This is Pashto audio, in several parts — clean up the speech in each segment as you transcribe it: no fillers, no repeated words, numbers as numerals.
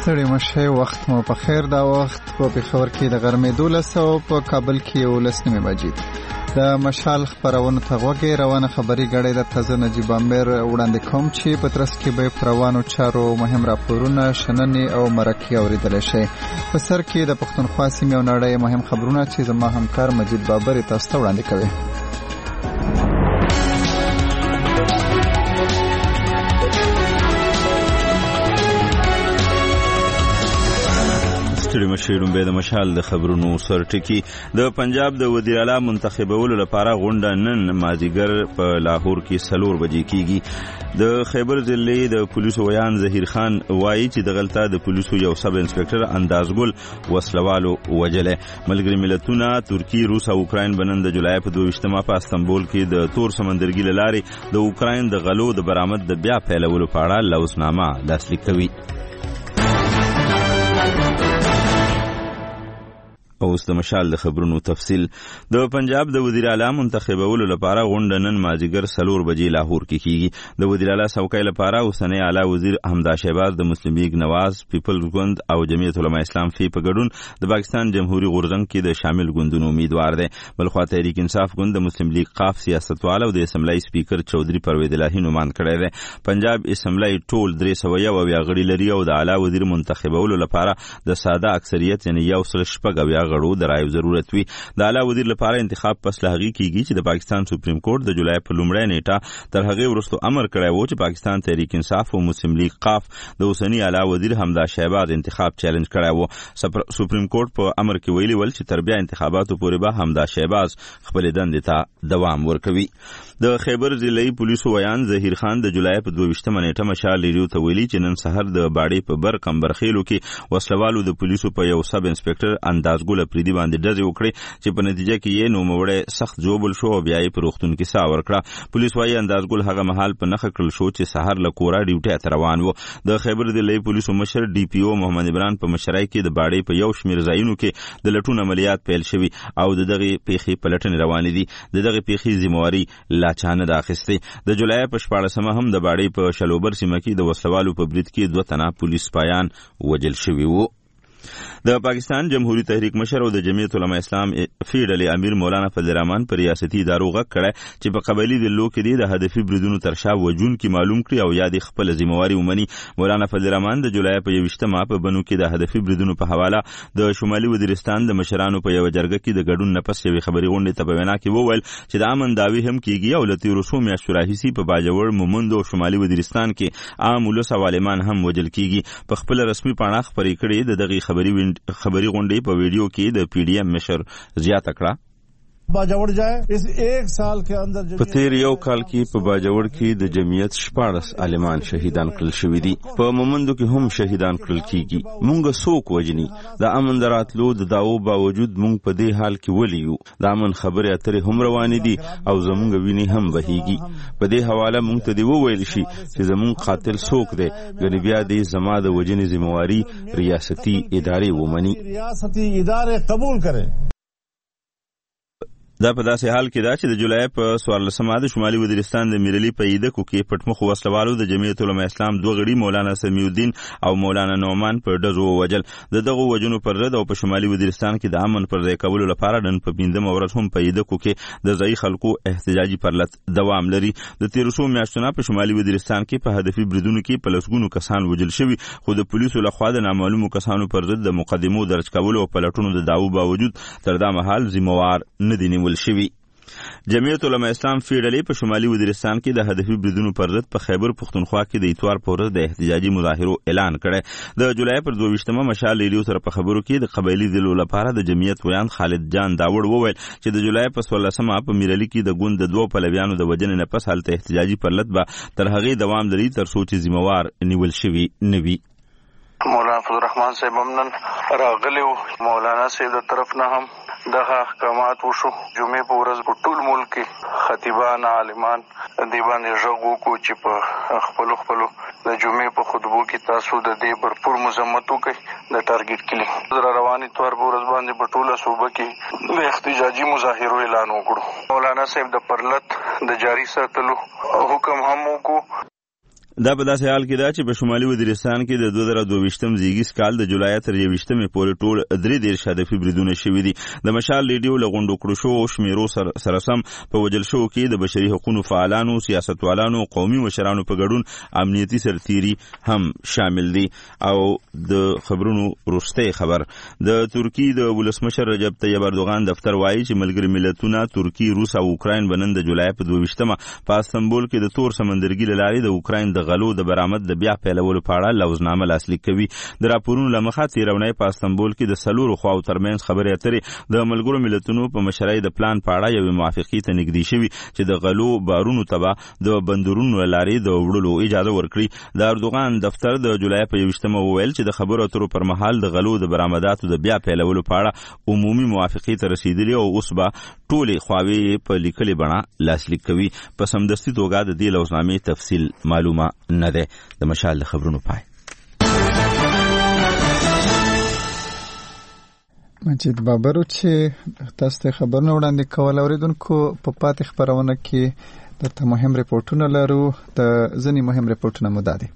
ستړي مشه وخت مو په خیر. دا وخت په پېښور کې د غرمې 12 او په کابل کې 11 بجې. د مشال خبرونو ته غوږی روانه خبري غړې د تازه نجیب امیر وړاندې کوم چې په ترڅ کې به روانو چارو مهم راپورونه شننې او مرکې اوریدل شي. په سر کې د پښتونخوا سیمې او نړۍ مهم خبرونه چې زما همکار مجید بابر تاسو ته وړاندې کوي. مشیرون به د مشال د خبرونو سرټکی. د پنجاب د وزیر اعلی منتخبولو لپاره غونډه نن مازیګر په لاهور کې 4 بجې کیږي. د خیبر ضلع د پولیسو ویان ظهیر خان وایي چې د غلطه د پولیسو یو سب انسپکټر اندازګل وسلوالو وجله. ملګری ملتونه ترکی، روس او اوکراین بنن د جولای په 22 په استنبول کې د تور سمندرګي لارې د اوکراین د غلو د برآمد د بیا پیلولو په اړه لوثنامه لاسلیک کوي. اوس د مشال د خبرونو تفصیل. د پنجاب د وزیر اعلی منتخبولو لپاره غونډه نن مازیګر 4 بجې لاهور کې کیږي. د وزیر اعلی څوکۍ لپاره اوسنی اعلی وزیر حمدا شهباز د مسلم لیگ نواز، پیپلز ګوند او جمعیت علماء اسلام فی په ګډون د پاکستان جمهوریت غورځنګ کې د شامل ګوندونو امیدوار دی. بلخوا تحریک انصاف ګوند د مسلم لیگ قاف سیاستوال او د اسمبلی سپیکر چودھری پروید الهی نومان کړی دی. پنجاب اسمبلی ټول 301 غړي لري او د اعلی وزیر منتخبولو لپاره د ساده اکثریت یعنی 1.8 غړو د رایو ضرورت وي. د اعلی وزیر لپاره انتخاب پس له هغې کیږي چې د پاکستان سپریم کورټ د جولای په لومړۍ نیټه تر هغې وروسته امر کړی و چې پاکستان تحریک انصاف او مسلم لیگ قاف د اوسني اعلی وزیر حمدا شهباز انتخاب چیلنج کړی و. سپریم کورټ په امر کې ویلي ول چې تر بیا انتخاباتو پورې به حمدا شهباز خپل دندې ته دوام ورکوي. د خیبر ضلعي پولیسو ویان ظهیر خان د جولای په 22 نیټه مشال ریډیو ته ویلي چې نن سحر د باړې په بر کمبرخیلو کې وسلوالو د پولیسو په یو سب انسپکټر اندازګل پریدي باندې ډزې وکړې چې په نتیجه کې یې نوموړی سخت جوبل شو او بیا یې په روغتون کې ساه ورکړه. پولیس وایي اندازګل هغه مهال په نښه کړل شو چې سحر له کوره ډیوټۍ ته روان و. د خیبر ضلعي پولیسو مشر ډي پی او محمد عمران په مشرۍ کې د باړې په یو شمېر ځایونو کې د لټون عملیات پیل شوي او د دغې پیښې پلټنې روانې دي. د دغې پیښې ذمہواري لا چا نه ده اخیستې. د جولای په 14 هم د باړې په شلوبر سیمه کې د وسلوالو په برید کې 2 تنه پولیس سپایان وژل شوي وو. د پاکستان جمهوریت تحریک مشر او د جمعیت علماء اسلام فی ډلې امیر مولانا فضل الرحمن پر ریاستي ادارو غږ کړی چې په قبایلي ډلو کې د هدفي بریدونو تر شا وجونکي معلوم کړي او یا د خپل ذمہواري ومني. مولانا فضل الرحمن د جولای په 21 په بنو کې د هدفي بریدونو په حواله د شمالي وزیرستان د مشرانو په یو جرګه کې د ګډون نه پس یوې خبري غونډې ته په وینا کې وویل چې د امن دعوی هم کیږي او له تیرو څو میاشتو راهیسې په باجوړ، مومند او شمالي وزیرستان کې عام ولس او عالمان هم وژل کیږي. په خپل رسمي پاڼه خبرې کړې د دغې خبري غونډې په ویډیو کې د پی ډی ایم مشر زیاته کړه. باجوړ جائے اس ایک سال کے اندر په تیر یو کال کې په باجوړ کې د جمعیت 14 عالمان شهیدان کړل شوي دي. په مومندو کې هم شهیدان کړل کیږي. مونږ څوک وجني د امن دراتلو د داو باوجود مونږ په دې حال کې ولیو. د امن خبرې اترې هم روانې دي او زمونږ وینې هم بهيږي. په دې حواله مونږ ته دی وویل شي چې زمونږ قاتل څوک دی. غنی بیا دې زما د وجنې ذمہواری ریاستي ادارې ومني. ریاستي ادارې قبول کړي. دا په داسې حال کې دا چې د جولای په 14 د شمالي وزیرستان د میرلی په ایدکو کې پټمخ وسلوالو د جمعیت علماء اسلام 2 غړي مولانا سمیع الدین او مولانا نعمان په ډزو وجل. د دغه وجنو پر ضد او په شمالي وزیرستان کې د امن پر ځای کولو لپاره نن په 15 ورځ هم په ایدکو کې د ځای خلکو احتجاجي پرلط دوام لري. د 1300 میاشتونو په شمالي وزیرستان کې په هدفي بریدونو کې په لسګونو کسان وژل شوي، خو د پولیسو لخوا د نامعلومو کسانو پر ضد د مقدمو درج کولو او پلټونو د دعوو باوجود تر دا مهال ذمہوار نه دي نیول شوي. جمعیت علماء اسلام فی ډلې په شمالي وزیرستان کې د هدفي بریدونو پر ضد په خیبر پښتونخوا کې د اتوار په ورځ د احتجاجي مظاهرو اعلان کړی. د جولای پر 22 مشال ریډیو سره په خبرو کې د قبایلي ډلو لپاره د جمعیت ویان خالد جان داوړ وویل چې د جولای په 16 په میرلی کې د ګوند د 2 پلویانو د وجنې نه پس هلته احتجاجي پرلط به تر هغې دوام لري تر څو چې ذمہوار نیول شوي نه وي. مولانا فضل الرحمن صاحب هم نن راغلی و. مولانا صاحب د طرف نه هم دغه احکامات وشو. جمعې په ورځ په ټول ملک کې خطیبان، عالمان دې باندې غږ وکړو چې په خپلو د جمعې په خطبو کې تاسو د دې بھرپور مذمت وکړئ. د ټارګټ کلي روانې اتوار په ورځ باندې په ټوله صوبه کې د احتجاجي مظاهرو اعلان وکړو. مولانا صاحب د پرلط د جاري ساتلو حکم هم وکړو. دا په داسې حال کې ده چې په شمالي وزیرستان کې د 2022م زیږیز کال د جولای تر 21مې پورې ټول 3 هدفي بریدونه شوي دي. د مشال ریډیو له غونډو کړو شو شمیرو سره سم په وجل شو کې د بشري حقوقو فعالانو، سیاستوالانو، قومي مشرانو په ګډون امنیتي سرتیري هم شامل دي. او د خبرونو وروستی خبر د ترکی د ولسمشر رجب طیب اردوغان دفتر وایي چې ملګري ملتونه ترکی، روس او اوکراین بنن د جولای په 22مه په استانبول کې د تور سمندرګي له لارې د اوکراین د غلو د برآمد د بیا پیلولو په اړه لوزنامه لاسلیک کوي. د راپورونو له مخه تیرونی په استانبول کې د سلورو خواو ترمنځ خبرې اترې د ملګرو ملتونو په مشرۍ د پلان په اړه یوې موافقې ته نږدې شوي چې د غلو بارونو ته د بندرونو له لارې د وړلو اجازه ورکړي. د اردوغان دفتر د جولای په 21مه وویل چې د خبرو اترو پر مهال د غلو د برآمداتو د بیا پیلولو په اړه عمومي موافقې ته رسیدلي او اوس به ټولې خواوې په لیکلې بڼه لاسلیک کوي. په سمدستي توګه د دې لوزنامې تفصیل معلومه نه ده. د مشال خبرونو پای. مجید بابرو چې تاسو ته خبرونه وړاندې کول اوریدونکو په پاتې خبرونه کې درته مهم ریپورتونه لرو. د ځینې مهم ریپورتونه مو دادي.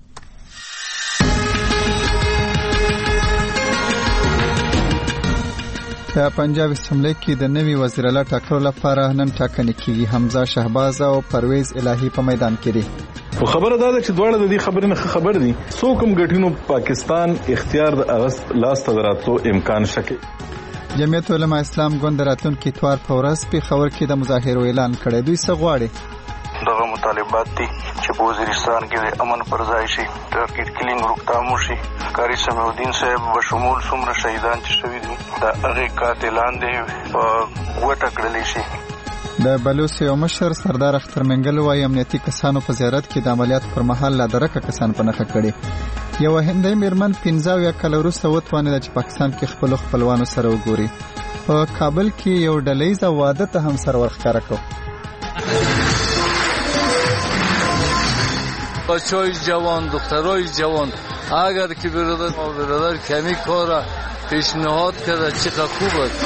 په پنجاب اسمبلی کې د نوي وزیر اعلی ټاکلو لپاره نن ټاکنې کیږي. حمزه شهباز او پرویز الهی په میدان کې دي. خبره دا ده چې دواړه د دې خبرې نه خبر دي. څوکم ګټینو پاکستان اختیار د اغست لاس ته دراتلو امکان شکه. جمعیت علماء اسلام ګوند راتلونکي اتوار په ورځ په خبر کې د مظاهرو اعلان کړی. دوی څه غواړي؟ دغه مطالبات دي چې په وزیرستان کې د امن پر ځای شي، ټارګټ کلینګ روکتام وشي. قاری سمیع صاحب بشمول څومره شهیدان چې شوي دي د هغې قاتلان دي په ګوټه کړلی شي. د بلوڅ یو مشر سردار اختر منګل وايي امنیتي کسانو په زیارت کې د عملیات پر مهال لا درکه کسان په نښه کړي. یو هندۍ میرمن 15 کال وروسته وتوانېده چې پاکستان کې خپلوانو سره وګوري. په کابل کې یو ډلهیزه واده ته هم سر ورښکاره کړ. بچه‌های جوان، دخترای جوان، اگر که برادر کمی کار پیشنهاد کرده چقدر خوب است.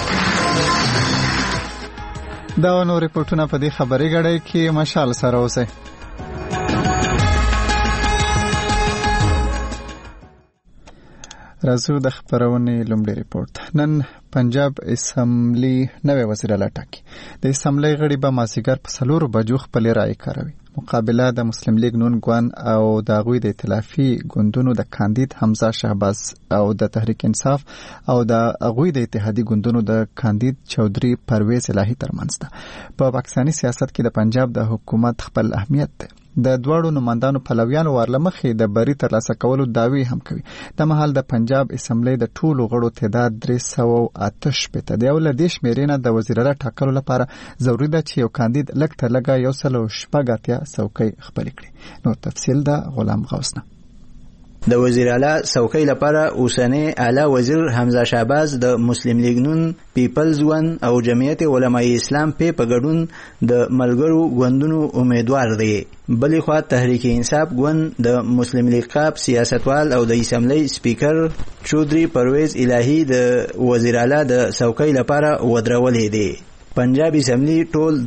دا نو ریپورتونه په دې خبرې غړي کې مشال سره اوسه. راځو د خبرونې لومړی ریپورت. نن پنجاب اسمبلی نوې وزیر اعلی ټاکي. د اسمبلی غړي به مازیګر په 4 بجو خپل رائے کاروي. مقابله د مسلم لیگ نون ګوند او د غوی د ائتلافي ګوندونو د کاندید حمزه شهباز او د تحریک انصاف او د غوی د اتحادی ګوندونو د کاندید چودري پرویز الهی ترمنځ ده. په پاکستاني سیاست کې د پنجاب د حکومت خپل اهمیت ده. د دوړو نمائندانو پلویانو ورلمخې د بری ترلاسه کولو دعوی هم کوي. د مهال د پنجاب اسمبلی د ټولو غړو تعداد 308 دی او له دې شمیرې نه د وزیر اعلی ټاکلو لپاره ضروري ده چې یو کاندید لږ تر لږه 180 څوکۍ خپل کړي. نو تفصیل دا غلام غوث. د وزیر اعلی څوکۍ لپاره اوسنی اعلی وزیر حمزه شهباز د مسلم لیگ نون، پیپلز ون او جمعیت علماء اسلام په ګډون د ملګرو ګوندونو امیدوار دی. بلې خوا تحریک انصاف ګوند د مسلم لیگ قاب سیاستوال او د اسمبلی سپیکر چودري پرویز الهی د وزیر اعلی د څوکۍ لپاره ودرولې دی. پنجاب اسمبلی ټول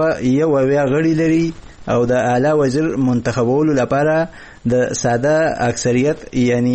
301 غړي لري او د اعلی وزیر منتخبولو لپاره د ساده اکثریت یعنی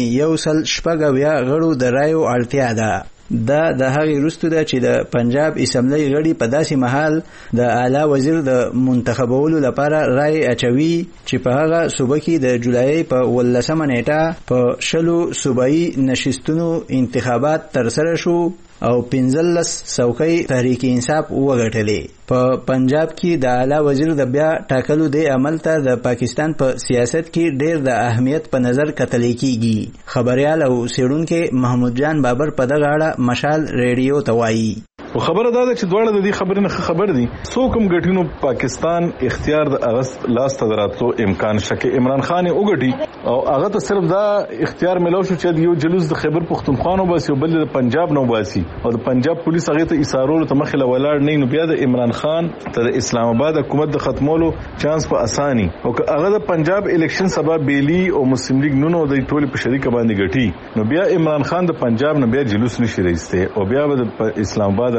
180 غړو د رایو اړتیا ده. دا د هغې وروسته ده چې د پنجاب اسمبلی غړي په داسې مهال د اعلی وزیر د منتخبولو لپاره رای اچوي چې په هغه صوبه کې د جولای په 18 نیټه په 20 صوبایي نشستونو انتخابات ترسره شو او 15 څوکۍ تحریک انصاف وګټلې. په پنجاب کې د اعلی وزیر د بیا ټاکلو د عمل ته د پاکستان په سیاست کې ډېر د اهمیت په نظر کتل کېږي. خبريال او سیړونکو محمود جان بابر په دغه اړه مشال ریډیو ته وایي. خبره دا ده چې دواړه د دې خبرې نه خبر دي. څوکم ګټینو پاکستان اختیار د اغست لاس ته دراتلو امکان شکه. عمران خان وګټي او هغه ته صرف دا اختیار ملو شو چې یو جلوس د خیبر پختونخوا نو باسي او بل د پنجاب نو باسي او د پنجاب پولیس هغه ته ایثارولو ته مخله ولاړ نه. نو بیا د عمران خان ته د اسلام آباد حکومت د ختمولو چانس په اساني او هغه د پنجاب الیکشن سبب بیلی او مسلم لیگ نونو د ټول په شریک باندې ګټي. نو بیا عمران خان د پنجاب نه بیا جلوس نشي راځي او بیا د اسلام آباد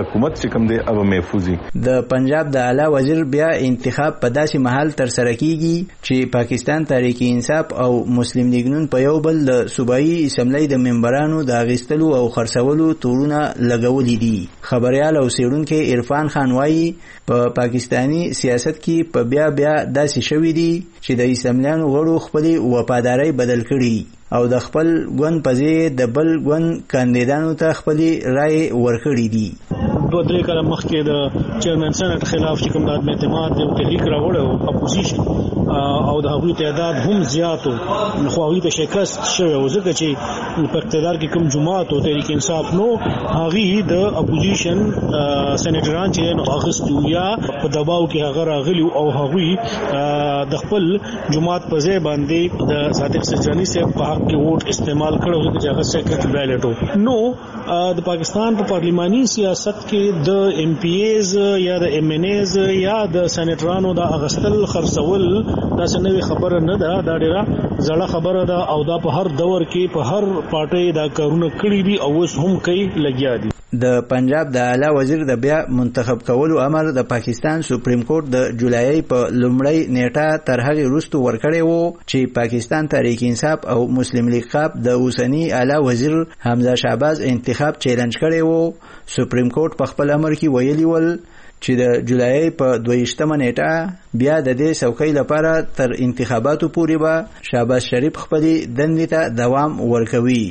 حکومت چې کوم دی او محفوظي. د پنجاب د اعلی وزیر بیا انتخاب په داسې محل تر سره کیږي چې پاکستان تحریک انصاف او مسلم لیگ نون په یو بل د صوبایي اسمبلی د ممبرانو د اغیستلو او خرڅولو تورونه لګولې دي. خبريال او سیړونکو عرفان خان وایي په پاکستانی سیاست کې په بیا داسې شوې دي چې د اسمبلیانو غړو خپل وفاداری بدل کړي او د خپل ګوند په ځای د بل ګوند کاندیدانو ته خپل رائے ورکړي دي. 2-3 کاله مخکې د چیرمن سنټ خلاف چې کوم د عدم اعتماد د تحریک راوړو اپوزیشن او د هغوی تعداد هم زیاتو خو هغوی ته شکست شوی و ځکه چې په اقتدار کې کوم جماعت او تحریک انصاف نو هغوی د اپوزیشن سینیټران چې نو اخستو یا په دباو کې هغه راغلی او هغوی د خپل جماعت په ځای باندې د صادق سجانی سے په حق کې ووټ استعمال کړو چې هغه سیکرټ بیلټ نو د پاکستان په پارلیماني سیاست کې د ایم پی ایز یا د ایم ان ایز یا د سینیټرانو د اغستل خرڅول دا څه نوې خبره نه ده. دا ډیره زړه خبره ده او دا په هر دور کې په هر پارټي دا کارونه کړی دي او اوس هم کوي لګیا دي. د پنجاب د اعلی وزیر د بیا منتخب کولو امر د پاکستان سپریم کورټ د جولای په لومړی نیټه تر هغه وروسته ورکړی وو چې پاکستان تحریک انصاف او مسلم لیگ قاب د اوسنی اعلی وزیر حمزه شهباز انتخاب چیلنج کړی وو. سپریم کورټ په خپل امر کې ویلي ول چې د جولای په 22 نیټه بیا د دې څوکۍ لپاره تر انتخاباتو پورې به شهباز شریف خپل دندې ته دوام ورکوي.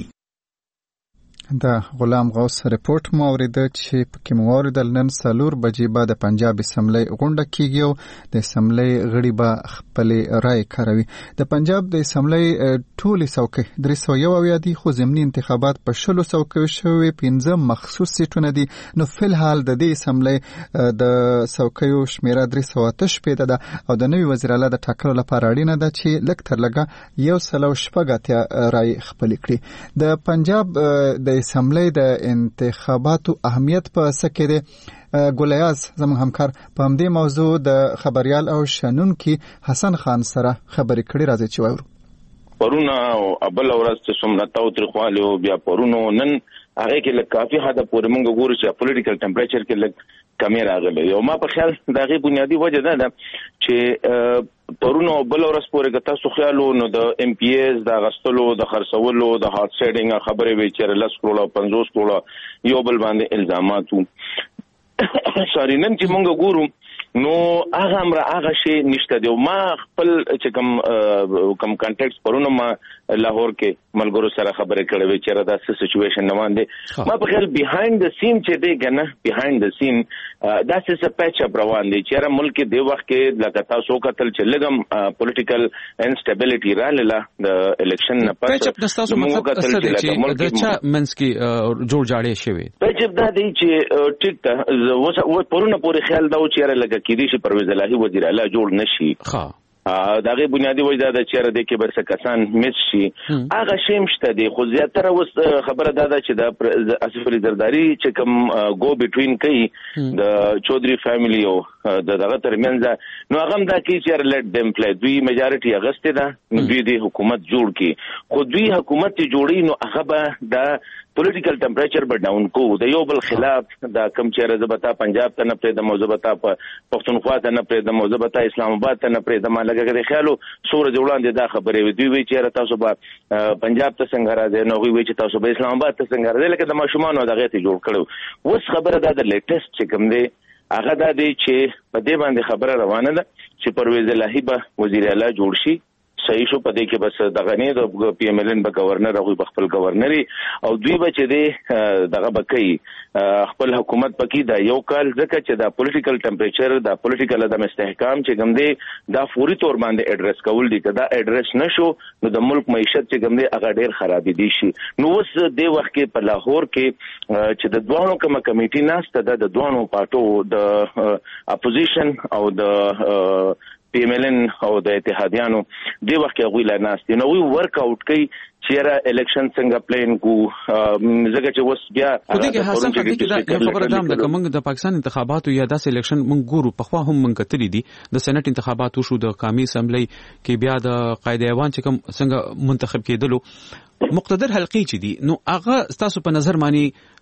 د غلام غوث رپورت مو اوریده چې پکې مو اوریدل نن 4 بجې بعد د پنجاب اسمبلی غونډه کیږي او د اسمبلی غړي به خپل رائے کاروي. د پنجاب د اسمبلی ټولې څوکۍ 301 دي خو ضمني انتخابات په 16 څوکۍ شوي 15 مخصوص سیټونه دي. نو فل حال د دې اسمبلی د څوکۍ شمیره 308 ده او د نوي وزیر اعلی د ټاکلو لپاره اړینه ده چې لږ تر لږه 180 رائے خپل کړي. د پنجاب د اسمبلی د انتخاباتو اهمیت په سکه ده. ګولیاز زموږ همکار په همدې موضوع د خبريال او شنونکي حسن خان سره خبرې کړې. راځي چې وایو پرونه او ابل ورځ چې څومره تاوتر خواله او بیا پرونه نن هغه کې لکه کافي حد پورې موږ ګورو چې پولیټیکل ټمپریچر کې لکه کمی راغلی. یو ما په خیال دغه بنیادی وجه ده چې پرونه بل ورځ پورې که تاسو خیالو نو د ایم پی ایز د غستلو د خرڅولو د هارت سیډینګ خبرې وی چې 10 کروڑ 50 کروڑ یو بل باندې الزامات وو. سوري نن چې موږ ګورو نو هغه امر هغه شی نشته دی. ما خپل چې کم کانټیکټس پرونه ما لاهور کې ملګرو سره خبرې کړې وې چې دا څه سچويشن روان دي. ما په خیال بیهایند د سین چې دی کنه بیهایند د سین دا څه پیچ اپ روان دي چې ملک دی وخت کې لکه تاسو قتل چې لګم پولیټیکل انسټابیلیټی رااله د الیکشن نه پس پیچ اپ تاسو مطلب څه دی چې د چا منس کې جوړ جاړې شوی پیچ اپ دا دی چې ټیک ته و پرونه پورې خیال دا و چې لکه کېدی شي پرویز الهی وزیر اعلی جوړ نشي. ها دغه بنیادی وجه دا چې د کې بس کسان مس شي هغه شیم شته دی. خو زیاتره اوس خبره ده چې د اسف علي زرداری چې کوم گو بټوین کوي د چودري فیملی او دغه ترمنځ نو هغه دا کې چې لیټ دیم پلی دوی میجارټي اغسته ده نو دوی د حکومت جوړ کی خو دوی حکومت جوړي نو هغه به د پولیټیکل ټمپریچر به ډاون کو د یو بل خلاف دا کم چې رضبتا پنجاب ته نه پرې د موضوعتا په پښتونخوا ته نه پرې د موضوعتا اسلام آباد ته نه پرې د مالګه خیالو سور جوړاندې دا خبرې وي دوی چې تاسو به پنجاب ته څنګه راځي نو وی چې تاسو به اسلام آباد ته څنګه راځي لکه د ماشومان دغه ته جوړ کړو. اوس خبره دا د لیټیسټ چې کوم دی هغه دا دی چې په دې باندې خبره روانه ده چې پرویز الهی به وزیر اعلی جوړ شي. صحیح شو پدې کې بس دغه نه د پی ایم ایل ان به گورنر او خپل گورنري او دوی به چې دی دغه بکې خپل حکومت پکې دا یو کال ځکه چې دا پولیټیکل ټمپریچر دا پولیټیکل عدم استحکام چې کوم دی دا فوري تور باندې اډریس کول دي کدا اډریس نشو نو د ملک معیشت چې کوم دی هغه ډیر خرابې دي شي. نو اوس د وخت کې په لاهور کې چې د دوانو کومه کمیټي ناشته د دوانو پارټو د اپوزیشن او د پی ایم ایل ان او د اتحادیانو دی وخت کې غوښلا ناشته نو وی ورک اوټ کوي چې الیکشن څنګه پلان کو زګه چې وس بیا دغه حسن کې دا خبره ده د کومنګ د پاکستان انتخاباتو یا داس الیکشن مونږ ګورو په خوا هم مونږ کتلی دي د سېنات انتخاباتو شو د قومي اسمبلی کې بیا د قائد ایوان چې کوم څنګه منتخب کېدلو مقتدر حلقې چې دي نو هغه تاسو په نظر مانی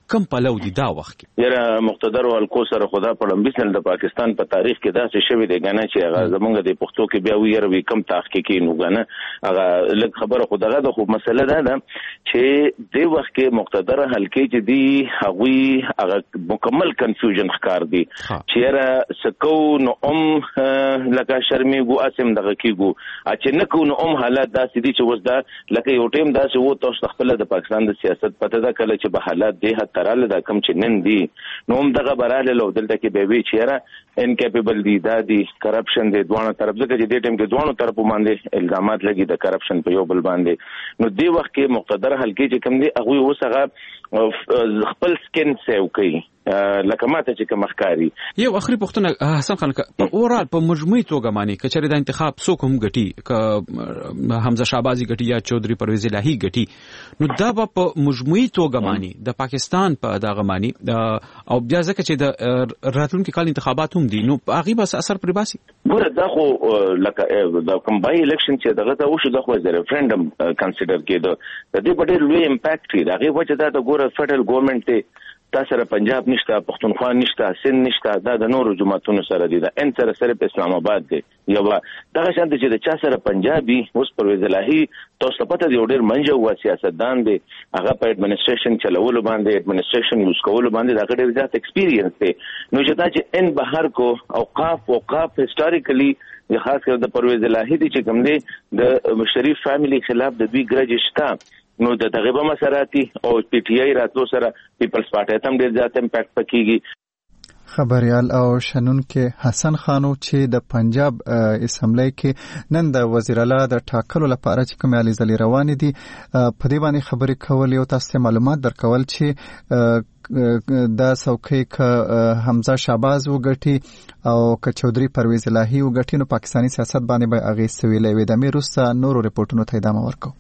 کم پلو دي دا وخت کې یره مقتدر او الکو سره خدا په لمبیسل د پاکستان په تاریخ کې داسې شوی دی غنه چې هغه زمونږ د پښتو کې بیا ویره وی کم تحقیقي نو غنه هغه لږ خبره خدغه د خو مسله ده چې د وخت کې مقتدر حلقې چې دی هغه مکمل کنفیوژن ښکار دی چې یره سکو نو لکه شرمېږو اسم دغه کېږو چې نه کو نو حالات داسې دي چې اوس دا لکه یو ټیم داسې وو تاسو خپل د پاکستان د سیاست پته ده کله چې به حالات دی هتراله دا کم چې نن دي نو هم دغه براله لو دلته کې به وی چیرې انکیپیبل دي دا دي کرپشن دي دوه طرف ځکه چې د ټیم کې دوه طرفو باندې الزامات لګي د کرپشن په یو بل باندې نو دی وخت کې مقتدر حلقې چې کم دي هغه وسغه خپل سکن سیو کوي لکه ماته چې کوم ښکاری یو اخري پوښتنه حسن خان په اورال په مجموعي توګه معنی کچره د انتخاب څوک هم غټي ک حمزه شهبازي غټي یا چودري پرویز الهي غټي نو دا په مجموعي توګه معنی د پاکستان په دغه معنی او بیا ځکه چې د راتلونکو کال انتخابات هم دي نو هغه بس اثر پر باسي ګوره دا خو لکه د کمبای الیکشن چې دغه ته وشو د خو د ریفرندم کنسیډر کېدو د دې په ډېر لوی امپیکټ دی هغه وجه دا د ګوره فدرل ګورنمنت تاسو پنجاب نشته پښتونخوا نشته سند نشته دا د نورو جماعتونو سره دي دا ان سره په اسلام آباد دی یو دا شانت چې د چا سره پنجابي اوس پرویز الهي تاسو پته دی ډېر منځه و سیاستدان دی هغه په اډمنستریشن چلولو باندې اډمنستریشن یوز کولو باندې دا ډېر زیات ایکسپیرینس دی نو چې دا چې ان بهر کو اوقاف هیستوریکلی خاص کر د پرویز الهي دي چې کوم دی د شریف فیملی خلاف د دوی ګرج شته نو د تغیبه مساراتي او پی ټی آی راتلو سره پیپلز پارټي ته ډېر زیات امپیکټ پکېږي خبريال او شنن کې حسن خانو چې د پنجاب اسمبلی کې نن د وزیر اعلی د ټاکلو لپاره چې کومه لیزلي روان دي په دې باندې خبرې کول یو تاسو معلومات درکول چې دا څوکۍ ک حمزه شهباز وګټي او ک چودري پرویز الهي وګټي نو پاکستاني سیاست باندې به اغیز سویلې وي د میروسا نورو ریپورتونو ته ادامه ورکو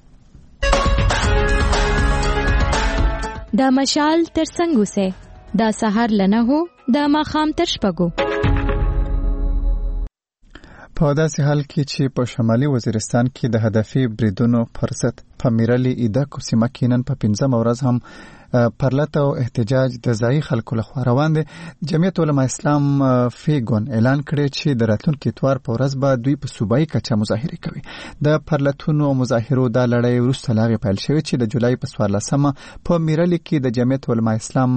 دا مشال تر څنګه سه دا سحر لنه هو دا ماخام تر شپګو په داسې حال کې چې په شمالي وزیرستان کې د هدفي بریدونو فرصت په میرالي ایده کوسیمه کینن په 15 ورځ هم پرلط او احتجاج د ځای خلکو لخوا روان دي جمعیت علماء اسلام فیګون اعلان کړی چې د راتلونکي اتوار په ورځ به دوی په صوبایي کچه مظاهره کوي د پرلطونو او مظاهرو د لړۍ وروسته لاغې پیل شوې چې د جولای په 14مه په میرالي کې د جمعیت علماء اسلام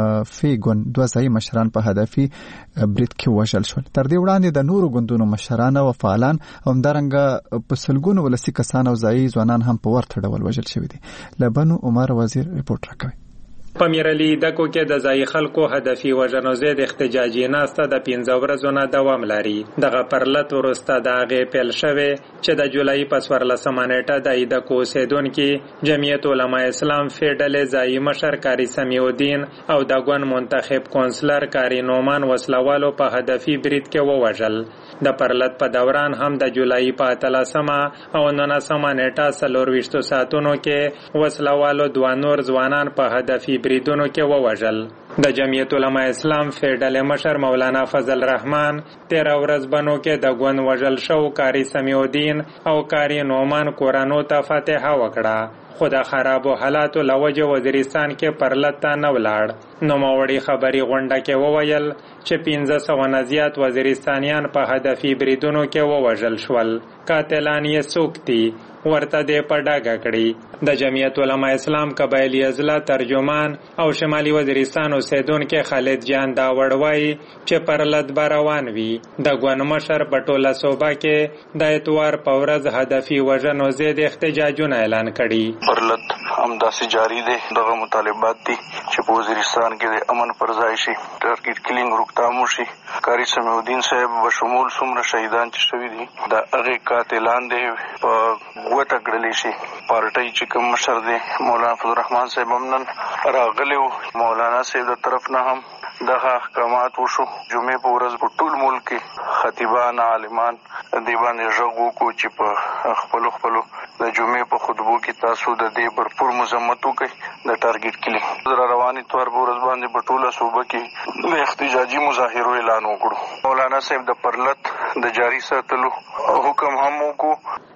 فیګون دوه ځای مشران په هدفي برید کې وژل شول تر دې وړاندې د نورو ګوندونو مشران او فعالان او همدارنګه په سلګونو ولسی کسان او ځای ځوانان هم په ورته ډول وژل شوي دي لبنو عمر وزیر ریپورت راکوي په میرالي دکو کې د ځای خلکو هدفي وژنو ضد احتجاجي ناسته د 15 ورځو نه دوام لري دغه پرلط وروسته د هغې پیل شوې چې د جولای په 14مه نیټه د دکو اوسېدونکي جمعیت علماء اسلام فیډلې ځایي مشر کاری سمیع الدین او د ګوند منتخب کونسلر کاری نومان وسلوالو په هدفي برید کې ووژل د پرلط په دوران هم د جولای په 13مه او 19مه نیټه 24 ساعتونو کې وسلوالو دوه نور ځوانان په هدفي بریدونو کې ووژل د جمعیت علماء اسلام فیډل مشر مولانا فضل رحمان 13 ورځ بنو کې د ګوند وژل شو کاری سمیع الدین او کاری نومان کورانو ته فاتحه وکړه خو د خرابو حالاتو لوجه وزیرستان کې پرلط ته نه ولاړ نوموړي خبري غونډه کې وویل چې 1500 نه زیات وزیرستانیان په هدفي بریدونو کې ووژل شول قاتلان یې څوک دي ورته دې په ډاګه کړي د جمعیت علماء اسلام قبایلی اضلاع ترجمان او شمالي وزیرستان اوسیدونکو خالد جان دا وړوي چې پرلط روان وي د ګوند مشر په ټوله صوبه کې د اتوار په ورځ هدفي وژنو ضد احتجاجونه اعلان کړي پرلط همداسې جاری دي دغه مطالبات دي چې په وزیرستان کې د امن پر ځای شي ټارګټ کلینګ روکتام شي کاری سمیع الدین صاحب بشمول څومره شهیدان چې شوي دي د هغه قاتلان دي په وته کړلی شي پارټي چې کوم مشر دی مولانا فضل الرحمن صاحب هم نن راغلی مولانا صاحب د طرف نه هم دغه احکامات وشو جمعې په ورځ په ټول ملک کې خطیبان عالمان دی باندې غږ وکړو چې په خپلو د جمعې په خطبو کې تاسو د دې برپور مذمت وکړئ د ټارګټ کلی رواني تور په ورځ باندې په ټوله صوبه کې د احتجاجي مظاهرو اعلان وکړو مولانا صاحب د پرلط د جاری ساتلو حکم هم وکړو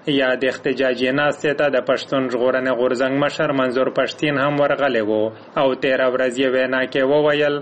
یا د احتجاجي ناستې ته د پښتون ژغورنې غورځنګ مشر منظور پښتین هم ورغلی و او 13 ورځې وینا کې وویل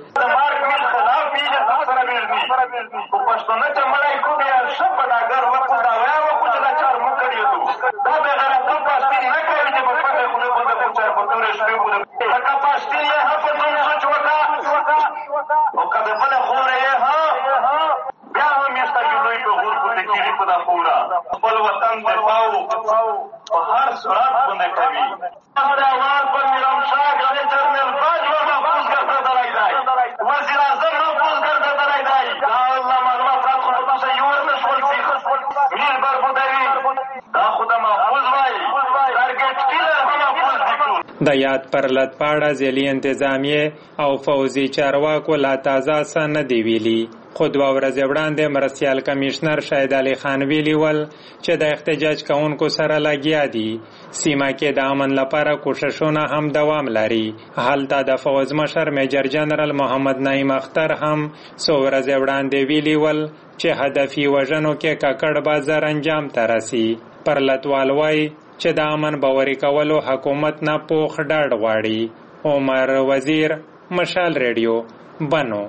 د یاد پر لټپاړه ځلي انتظامیه او فوزي چارواکو لا تازه څه نه دی ویلي خو 2 ورځې وړاندې مرستیال کمیشنر شاهد علي خان ویلي ول چې د احتجاج کوونکو سره لګیا دي سیمه کې د امن لپاره کوششونه هم دوام لري هلته د فوز مشر میجر جنرال محمد نعیم اختر هم 100 ورځې وړاندې ویلي ول چې هدفي وژنو کې ککړ بازار انجام ته رسي پر لټوال وایي چې د امن باوري کولو حکومت نه پوخ ډاډ غواړي عمر وزیر مشال ریډیو بنو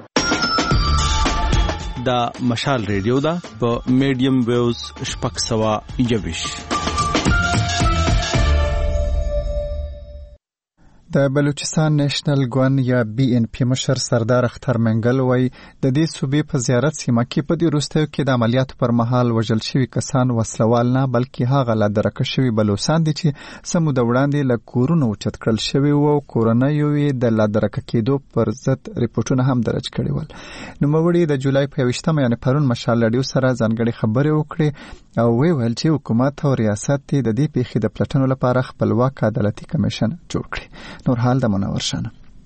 دا مشال ریډیو دا په میډیم ویوز 621 د بلوچستان نېشنل ګوند یا بي ان پی مشر سردار اختر منګل وایي د دې صوبې په زیارت سیمه کې په دې وروستیو کې د عملیاتو پر مهال وژل شوي کسان وسلوال نه بلکې هغه لا درکه شوي بلوچستان دي چې څه موده وړاندې له کورونو اوچت کړل شوي وو او کورنیو یې د لا درکه کېدو پر ضد ریپورټونه هم درج کړي ول نوموړي د جولای په 21 یعنې پرون مشال ریډیو سره ځانګړې خبرې وکړې او ویل چې حکومت او ریاست د دې پیښې د پلټنو لپاره خپلواک عدالتي کمیشن جوړ کړي نور حال د منور شنه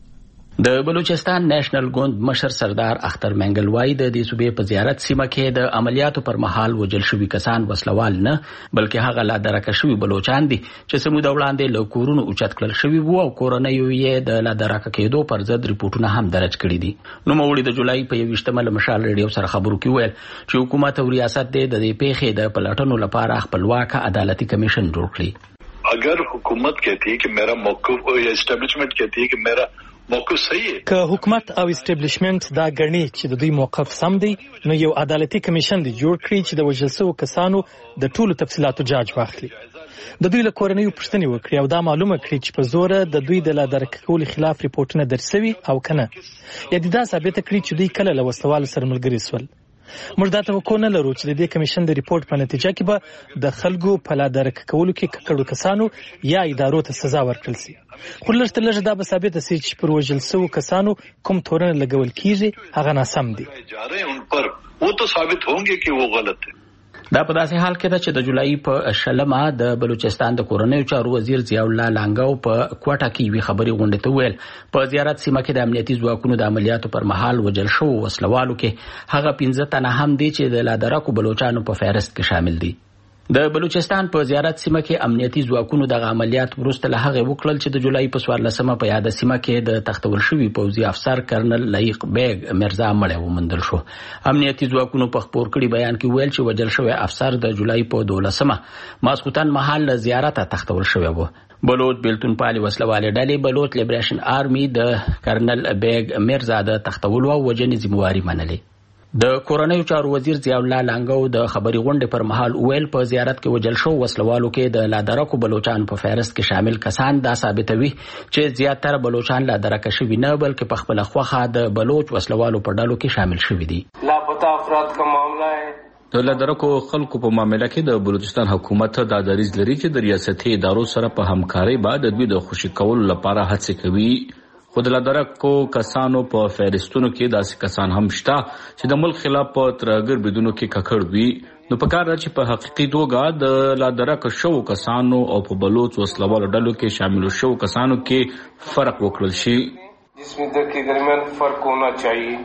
د بلوچستان نېشنل ګوند مشر سردار اختر منګل وایي د دې صوبې په زیارت سیمه کې د عملیاتو پر مهال وژل شوي کسان وسلوال نه بلکې هغه لا درکه شوي بلوچان دي چې څه موده وړاندې له کورونو اوچت کړل شوي وو او کورنیو یې د لا درکه کېدو پر ضد ریپورټونه هم درج کړي دي نوموړي د جولای په 21 مشال ریډیو سره خبرو کې ویل چې حکومت او ریاست د دې پیښې د پلټنو لپاره خپلواک عدالتي کمیشن جوړ کړي अगर हुकूमत कहती है कि मेरा मौक़िफ़ या एस्टेब्लिशमेंट कहती है कि मेरा موقف صحیح ہے که حکومت او اسټابلیشمنت دا ګڼي چې د دوی موقف سم دی نو یو عدالتي کمیشن دی جوړ کړي چې د وژل شوو کسانو د ټولو تفصیلاتو جاج واخلي د دوی له کورنیو پوښتنې وکړي او دا معلومه کړي چې په زوره د دوی د لا درکه کولو خلاف ریپورټونه درسوي او کنه یا دا ثابته کړي چې دوی کله له وسلوالو سره ملګري سول موږ دا توقع نه لرو چې د دې کمیشن د ریپورت په نتیجه کې به د خلکو په لا درکه کولو کې ککړو کسانو یا ادارو ته سزا ورکړل شي خو لږ تر لږه دا به ثابته شي چې پر وژل شوو کسانو کوم تورن لګول کیږي هغه ناسم دي ان پر وہ تو ثابت ہوں گے کہ وہ غلط ہے دا په داسې حال کې ده چې د جولای په شلمه د بلوچستان د کورنیو چارو وزیر ضیاء الله لانګاو په کوټه کې وی خبري غونډه ته ویل په زیارت سیمه کې د امنیتي ځواکونو د عملیاتو پر مهال وژل شو وسلوالو کې هغه 15 تنه هم دي چې د لادرکو بلوچستانو په فهرست کې شامل دي د بلوچستان په زیارت سیمه کې امنیتي ځواکونو د عملیات وروسته له هغه وکړل چې د جولای په 14مه په یاد سیمه کې د تختول شوی پوځي افسر کرنل لایق بیگ مرزا مړ ومندل شو امنیتي ځواکونو په خبر کړي بیان کې ویل چې وژل شوی افسر د جولای په 12مه ماسکوتن محل زیارت تختول شوی و بلوچ بیلتون پالي وسلواله ډلې بلوچ لیبریشن آرمي د کرنل بیگ مرزا د تختول او وجنې ذمہواری منلې د کورنیو چارو وزیر ضیاء الله لانګاو د خبري غونډې پر مهال ویل په زیارت کې وژل شو وسلوالو کې د لادرکو بلوچستان په فهرست کې شامل کسان دا ثابتوي چې زیاتره بلوچستان لادرکه شوي نه بلکې په خپل خوخه د بلوچ وسلوالو په ډلو کې شامل شوي دي لاپتا افراد کا معاملہ ہے د لادرکو خلکو په معاملې کې د بلوچستان حکومت دا دریځ لري چې د ریاستي ادارو سره په همکارۍ بعد د دوی د خوشي کولو لپاره هڅه کوي خو د لادرکو کسانو په فهرستونو کې داسې کسان هم شته چې د ملک خلاف په ترهګر بدونو کې ککړ وي نو په کار چې په حقیقي توګه د لادرک شو کسانو او په بلوچ وسلوالو ډلو کې شامل شو کسانو کې فرق وکړل شي جس میں د کې درمیان فرق ہونا چاہیے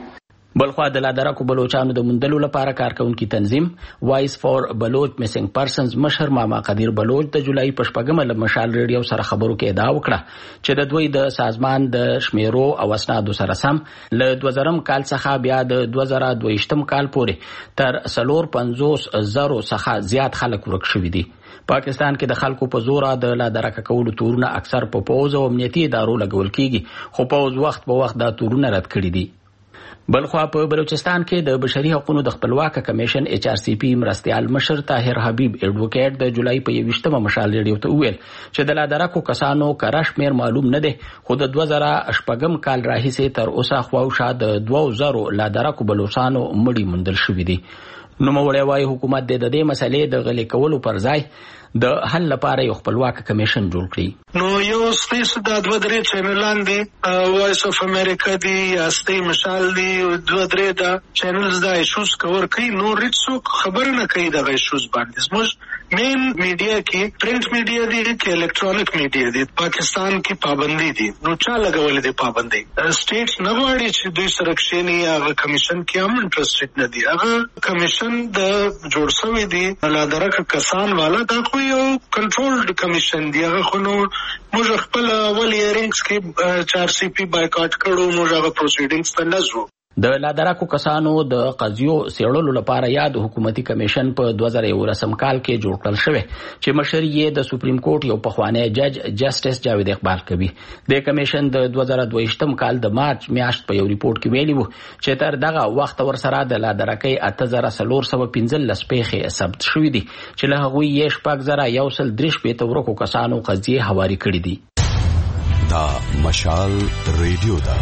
بلخوا د لادرکو بلوچانو د مندلو لپاره کارکونکي تنظیم وایس فور بلوچ میسنګ پرسنز مشر ماما قدیر بلوچ د جولای په 8 له مشال ریډیو سره خبرو کې ادعا وکړه چې د دوی د سازمان د شمیرو او اسنادو سره سم له 2000 کال څخه بیا د 2022 کال پورې تر 450,000 څخه زیات خلک ورک شوي دي. پاکستان کې د خلکو په زور د لادرکه کولو تورونه اکثر په پوز او امنیتي ادارو لګول کیږي، خو پوز وخت په وخت دا تورونه رد کړي دي. بلخوا په بلوچستان کې د بشري حقوقو د خپلواک کمیشن HRCP مرستيال مشر طاهر حبیب ایڈوکیټ د جولای په 21 مشال ریډیو ته ویل چې د لادرکو کسانو کرش میر معلوم نه دی، خو د 2008 کال راهیسې تر اوسه خواوشا د 2000 لادرکو بلوچستانو مړي مندل شوې دي. نو مولوی وايي حکومت د دې مسلې د غلي کولو پر ځای د حل لپاره یو خپلواک کمیشن جوړ کړي. نو یو سپیس د 2-3 چینلان دي، وایس اف امریکا دی، استی مشال دی، 2-3 دا چینلز دا ایشوز کور کوي. نو ریټسو خبر نه کوي د ایشوز باندې. زموږ مین میډیا کې پرنٹ میډیا دی کې الکترونیک میډیا دی، پاکستان کې پابندي دي. نو چا لګولې دي پابندي؟ سټیټس نه غواړي چې دوی سره کښینی. هغه کمیشن کې هم انټرېسټډ نه دي. هغه کمیشن د جوړ شوی دی لادرکه کسان والا دا یو کنټرولډ کمیشن دی. هغه خو نو موږ خپل اول هیرینګز کې 4CP بایکاټ کړو، موږ هغه پروسیډینګز ته نه ځو. د لادرکو کسانو د قضیو څېړلو لپاره یاد حکومتي کمیشن په 2019 کال کې جوړ کړل شوی چې مشر یې د سپریم کورټ یو پخوانی جج جسټس جاوید اقبال کوي. د کمیشن د 2022 کال د مارچ میاشت په یو ریپورت کې ویلي وو چې تر دغه وخت ورسره د لادرکۍ 8415 پیښې ثبت شوې دي چې له هغوی یې 6103 ورکو کسانو قضیې هواري کړې دي. دا مشال ریډیو دا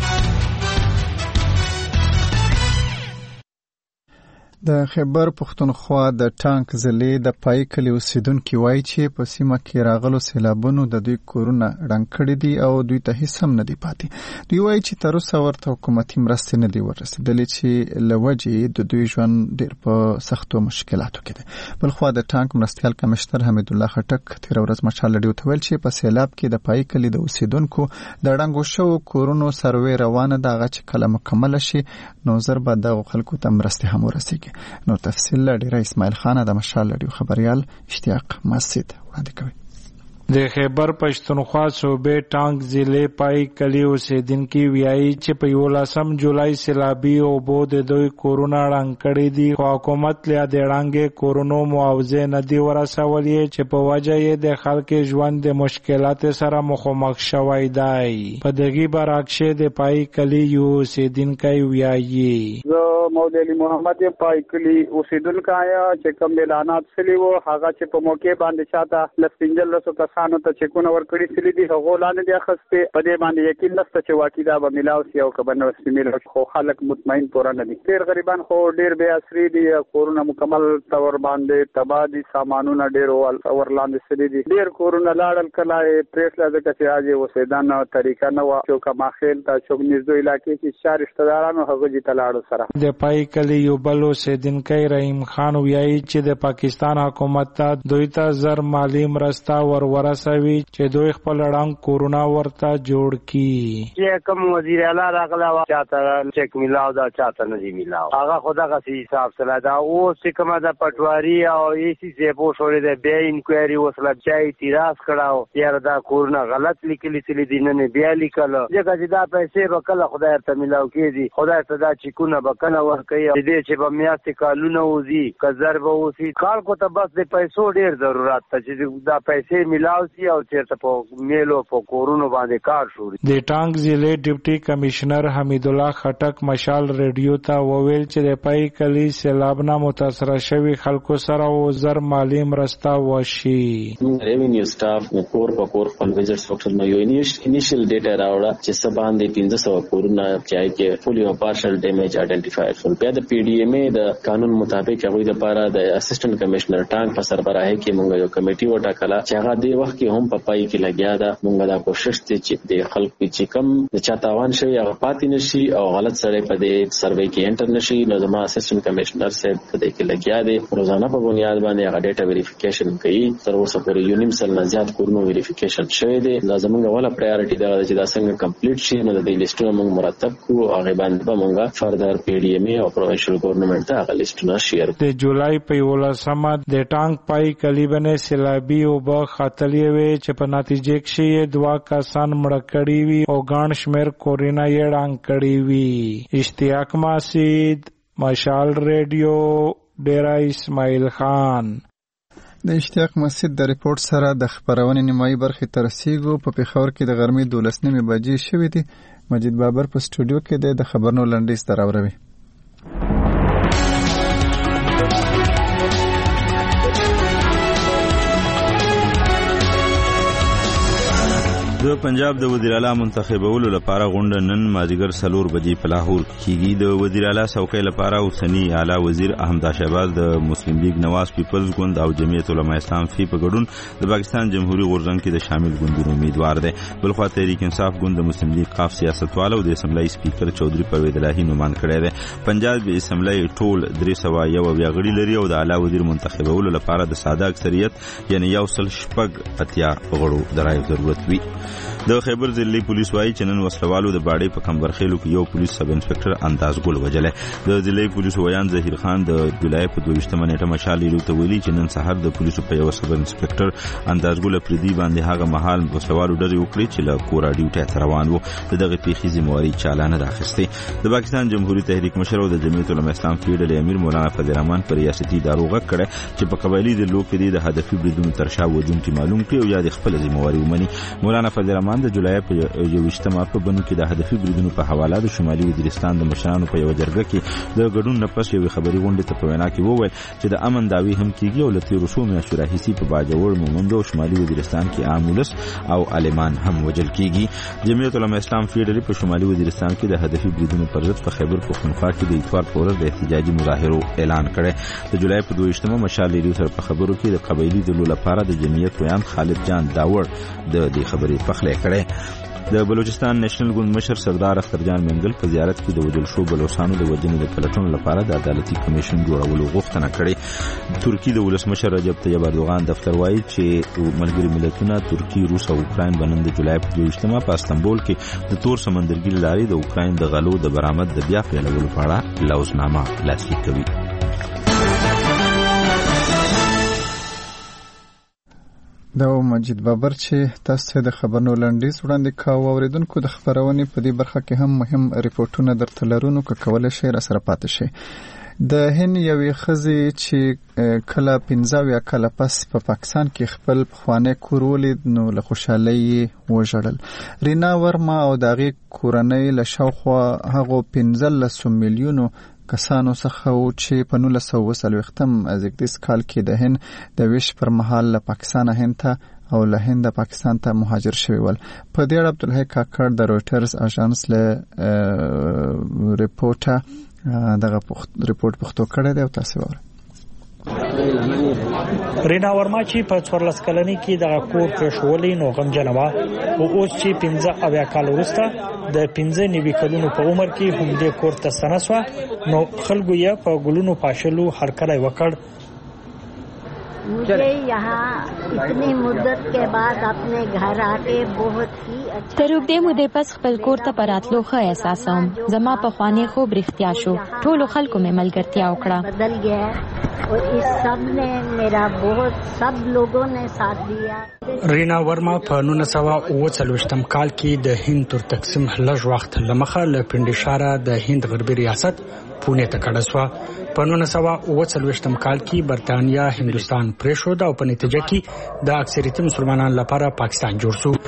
د خیبر پښتونخوا د ټانک ضلع د پای کلي اوسیدونکي وایي چې په سیمه کې راغلو سیلابونو د دوی کورونه ړنګ کړي دي او دوی ته هیڅ هم نه دي پاتې. دوی وایي چې تر اوسه ورته حکومتي مرستې نه دي ورسېدلې چې له وجې د دوی ژوند ډېر په سختو مشکلاتو کې دی. بلخوا د ټانک مرستیال کمشنر حمید الله خټک تېره ورځ مشال ریډیو ته ویل چې په سیلاب کې د پای کلي د اوسیدونکو د ړنګو شوو کورونو سروې روانه ده، هغه چې کله مکمله شي نو زر به دغو خلکو ته مرستې هم ورسېږي. نو تفصیل ډیره اسماعیل خان د مشال ریډیو خبريال اشتیاق مسجد وړاندې کوي. د خیبر پښتونخوا صوبې ټانک ضلع پای کلی اوسیدونکي ویایي چې په 11 جولای سیلابي اوبو د دوی کورونه ړنګ کړي دي، خو حکومت له دې ړنګې کورونو معاوضه نه دی ورسولې چې په وجه یې د خلکو ژوند د مشکلات سره مخامخ شوی دی. په دغه برعکس د پای کلی اوسیدونکي ویایي مولوی علی محمد پای کلی اوسیدونکو آیا چې کوم اعلانات سلی وو هغه چې په موقع باندې چاته لسپینجل رسو کسانو ته چکونه ورکړي سلی دي، هغه لاندې د اخسته په دې باندې یقین نشته چې واقعي دا به ملاو سی او کبه نو سیمل خو خلک مطمئن پوره نه دي. ډیر غریبان خو ډیر بے اثری دي، کورونه مکمل تور باندې تبادي سامانونه ډیر ورلاندې سلی دي. ډیر کورونه لاړل کله پریسلا د کچې راځي وسیدان طریقه نه و چې کما خیل ته چوک نږدې علاقې کې شهر رشتہ دارانو هغه دي تلاړو سره. د پای کلی یو بل اوسیدونکی رحیم خان ویایي چې د پاکستان حکومت ته دوی ته زر مالی مرسته ورسوي چې دوی خپل ړنګ کورونه ورته جوړ کړي. چې کوم وزیر اعلی راغلا چاته چیک میلاو دا چاته نه دی میلاو، هغه خدای غسی حساب سره دا او چې کومه د پټواری او ایسی زیبو شوړې د بیا انکوایري وسله چا اعتراض کړهو یاره دا کورونه غلط لیکلي تل دي نه بیا لیکل ځکه چې دا پیسې به کله خدای ته میلاو کېږي، خدای ته دا چیکونه به کله ورکوي دې چې په میاشتې کالونه وځي کزر به وسی خلکو ته بس د پیسو ډیر ضرورت ته چې دا پیسې میلاو سی او چیرته په میلو په کورونو باندې کار شوري. د ټانک ضلع ډیپټي کمشنر حمید الله خټک مشال ریډیو ته وویل چې د پای کلی سیلاب نه متاثر شوی خلکو سره وزر مالی مرسته وشي. ریوینیو سټاف کور په کور خپل ویزټس وکړل نو یو انیشل ډیټا راوړه چې سبان د 1500 کورونه چې فولي او پارشل ډیمیج آئیډنټیفای شول. بیا د پی ډی ایم ای د قانون مطابق هغه د لپاره د اسسټنټ کمشنر ټانک په سربراهي کې موږ یو کمیټي وټاکله چې هغه د وخت کې هم په پای کې لګیا ده. موږ دا کوشش چې د خلکو چې کم د چا تاوان شوی هغه پاتې نشي او غلط سره په دې سروې کې انټر نشي. نو زما اسسټنټ کمشنر صاحب په دې کې لګیا دي، روزانه په بنیاد باندې هغه ډیټا ویریفیکیشن کوي. تر اوسه پورې یو نیم سل نه زیات کورونو ویریفیکیشن شوی دی. لازم غوړه پرایورټي دا چې دا څنګه کمپلیټ شي. نو د دې لیستونو موږ مرتب کوو، هغه باندې به موږ فردر پی ډی ایم او پروینشل ګورنمنت ته هغه لیستونه شیر د جولای په 11 د ټانک پای کلیبنه سیلابي او به خاتلی وي چې په نتیجه کې 2 کسان مړ کړي وي او ګڼ شمېر کورونه یې ړنګ کړي وي. اشتیاق ماسید، مشال ریډیو، ډیرا اسماعیل خان. د اشتیاق مسجد د ریپورت سره د خبرونې نیمایي برخې ته رسیږو. په پېښور کې د غرمې 12 بجې شوې دي. مجید بابر په سټوډیو کې د خبرونو لنډیز دراوروي. د پنجاب د وزیر اعلی منتخبولو لپاره غونډه نن مازیګر 4 بجې په لاهور کې کیږي. د وزیر اعلی څوکۍ لپاره اوسنی اعلی وزیر احمد شهباز د مسلم لیگ نواز پیپلز ګوند او جمعیت العلماء اسلام فی په ګډون د پاکستان جمهوریت غورځنګ کې د شامل ګوندونو امیدوار دی. بلخوا تحریک انصاف ګوند د مسلم لیگ قاف سیاستوالو د اسمبلی سپیکر چودھری پروید الہی نومان کړی دی. پنجاب اسمبلی ټول 301 غړي لري او د اعلی وزیر منتخبولو لپاره د ساده اکثریت یعنی 180 غړو د رای ضرورت وي. د خیبر ضلعي پولیس وايي چې نن وسلوالو د باډي په کمبرخیلو کې یو پولیس سب انسپکټر انداز ګل وجلې. د ضلعي پولیس ویان ظهیر خان د جولای په 22 نیټه مشال لري ته ویلي چې نن سحر د پولیسو په یو سب انسپکټر انداز ګل پردي باندې هغه محل وسلوالو ډېر وکړي چې له کورا ډیوټي ته روان وو. دغه پیښې ذمہواری چالانه راخسته. د پاکستان جمهوریت تحریک مشر او د جمعیت العلماء اسلام فیډل امیر مولانا فضل الرحمن پر ریاستي ادارو غږ کړي چې په قبایلی د لوک کې د هدفي بریدونو ترشا وجونکي معلوم کړي او یا د خپل ذمہواری ومني. مولانا فضل الرحمن د جولای په 28 مارچ په بنو کې د هدفي بریدونو په حواله د شمالي وزیرستان د مشرانو په یو جرګه کې د ګډون نفس یو خبري غونډه ته په وینا کې وویل چې د امن داوی هم کیږي او لته رسو میاشتو راهیسي په باجوړ مومند او شمالي وزیرستان کې عام ولس او عالمان هم وجل کیږي. جمعیت العلماء اسلام فیډرالي په شمالي وزیرستان کې د هدفي بریدونو پر ضد په خیبر پختونخوا کې د اتوار په ورځ د احتجاجي مظاهرو اعلان کړی. د جولای په 22 مشال لري سره په خبرو کې د قبایلی دلو لپاره د جمعیت ویان خالد جان داور د دې خبرې پخلی کړي. د بلوچستان نېشنل ګوند مشر سردار اختر جان منګل په زیارت کې د وجل شو بلوچستانو د وجنې د پلټونو لپاره د عدالتي کمیشن جوړولو غوښتنه کړې. ترکی د ولسمشر رجب طیب اردوغان دفتر وایي چې ملګري ملتونه ترکی، روس او اوکراین باندې د جولای په 22 په استانبول کې د تور سمندرګي لارې د اوکراین د غلو د برآمد د بیا پیلولو په اړه لوزنامه لاسلیک کوي. دا مجید بابر چې تاسو د خبرونو لنډیز وړاندې کاوه. اوریدونکو د خبرونې په دې برخه کې هم مهم ریپورتونه درته لرونو که کولای شئ را سره پاتې شئ. د هند یوې ښځې چې کله 15 کاله پس په پاکستان کې خپل پخوانی کور ولید نو له خوشحالۍ یې وژړل. رینا ورما او د هغې کورنۍ له شاوخوا هغو 15 میلیونو کسانو څخه و چې په 1940 زیږدیز کال کې د هند د ویش پر مهال له پاکستان هند ته او له هند پاکستان ته مهاجر شوي ول. په دې اړه عبدالحی کاکړ د رویټرز اژانس له ریپورټه دغه ریپورټ پښتو کړی دی او تاسو واورئ. رینا ورما چې په 14 کلنۍ کې دغه کور پرېښولی نو غمجنه وه او اوس چې 15 کال وروسته د 15 کلونو په عمر کې همدې کور ته ستنه شوه نو خلکو یې په ګلونو پاشلو هرکلی وکړ. मुझे यहाँ इतनी मुद्दत के बाद अपने घर आके बहुत ही अच्छा تر اوږدې مودې پس خپل کور ته په راتلو ښه احساسوم. زما پخوانی خوب رښتیا شو. ټولو خلکو مې ملګرتیا وکړه. بدل گیا اور اس سب نے میرا بہت سب لوگوں نے ساتھ دیا. رینا ورما په 1939 کال کې د هند تر تقسیم لږ وخت لمخه له پنډشاره د هند غربي ریاست پونه ته کډه شوه. په 1939 کال کې برتانیا هندوستان پرېښود او په نتیجه کې د اکثریت مسلمانانو لپاره پاکستان جوړ شو.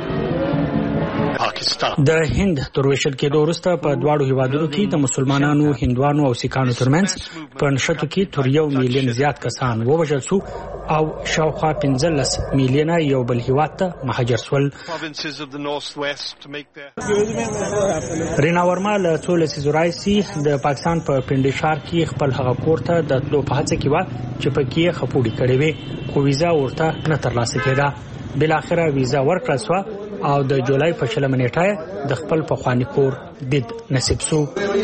د هند تر ویشل کېدو وروسته په دواړو هیوادونو کې د مسلمانانو، هندوانو او سیکانو ترمنځ په نښتو کې تر 1 میلیون زیات کسان ووژل شو او شاوخوا 15 میلیونه یو بل هیواد ته مهاجر شول. رینا ورما له څو لسیزو راهیسې د پاکستان په پنډشار کې خپل هغه کور ته د تلو په هڅه کې وه چې پکې خپوړې کړې وې خو ویزا ورته نه ترلاسه کېده. بلاخره ویزا ورکړل شو او د جولای په 20 نیټه د خپل پخوانی کور دید نصیب شو.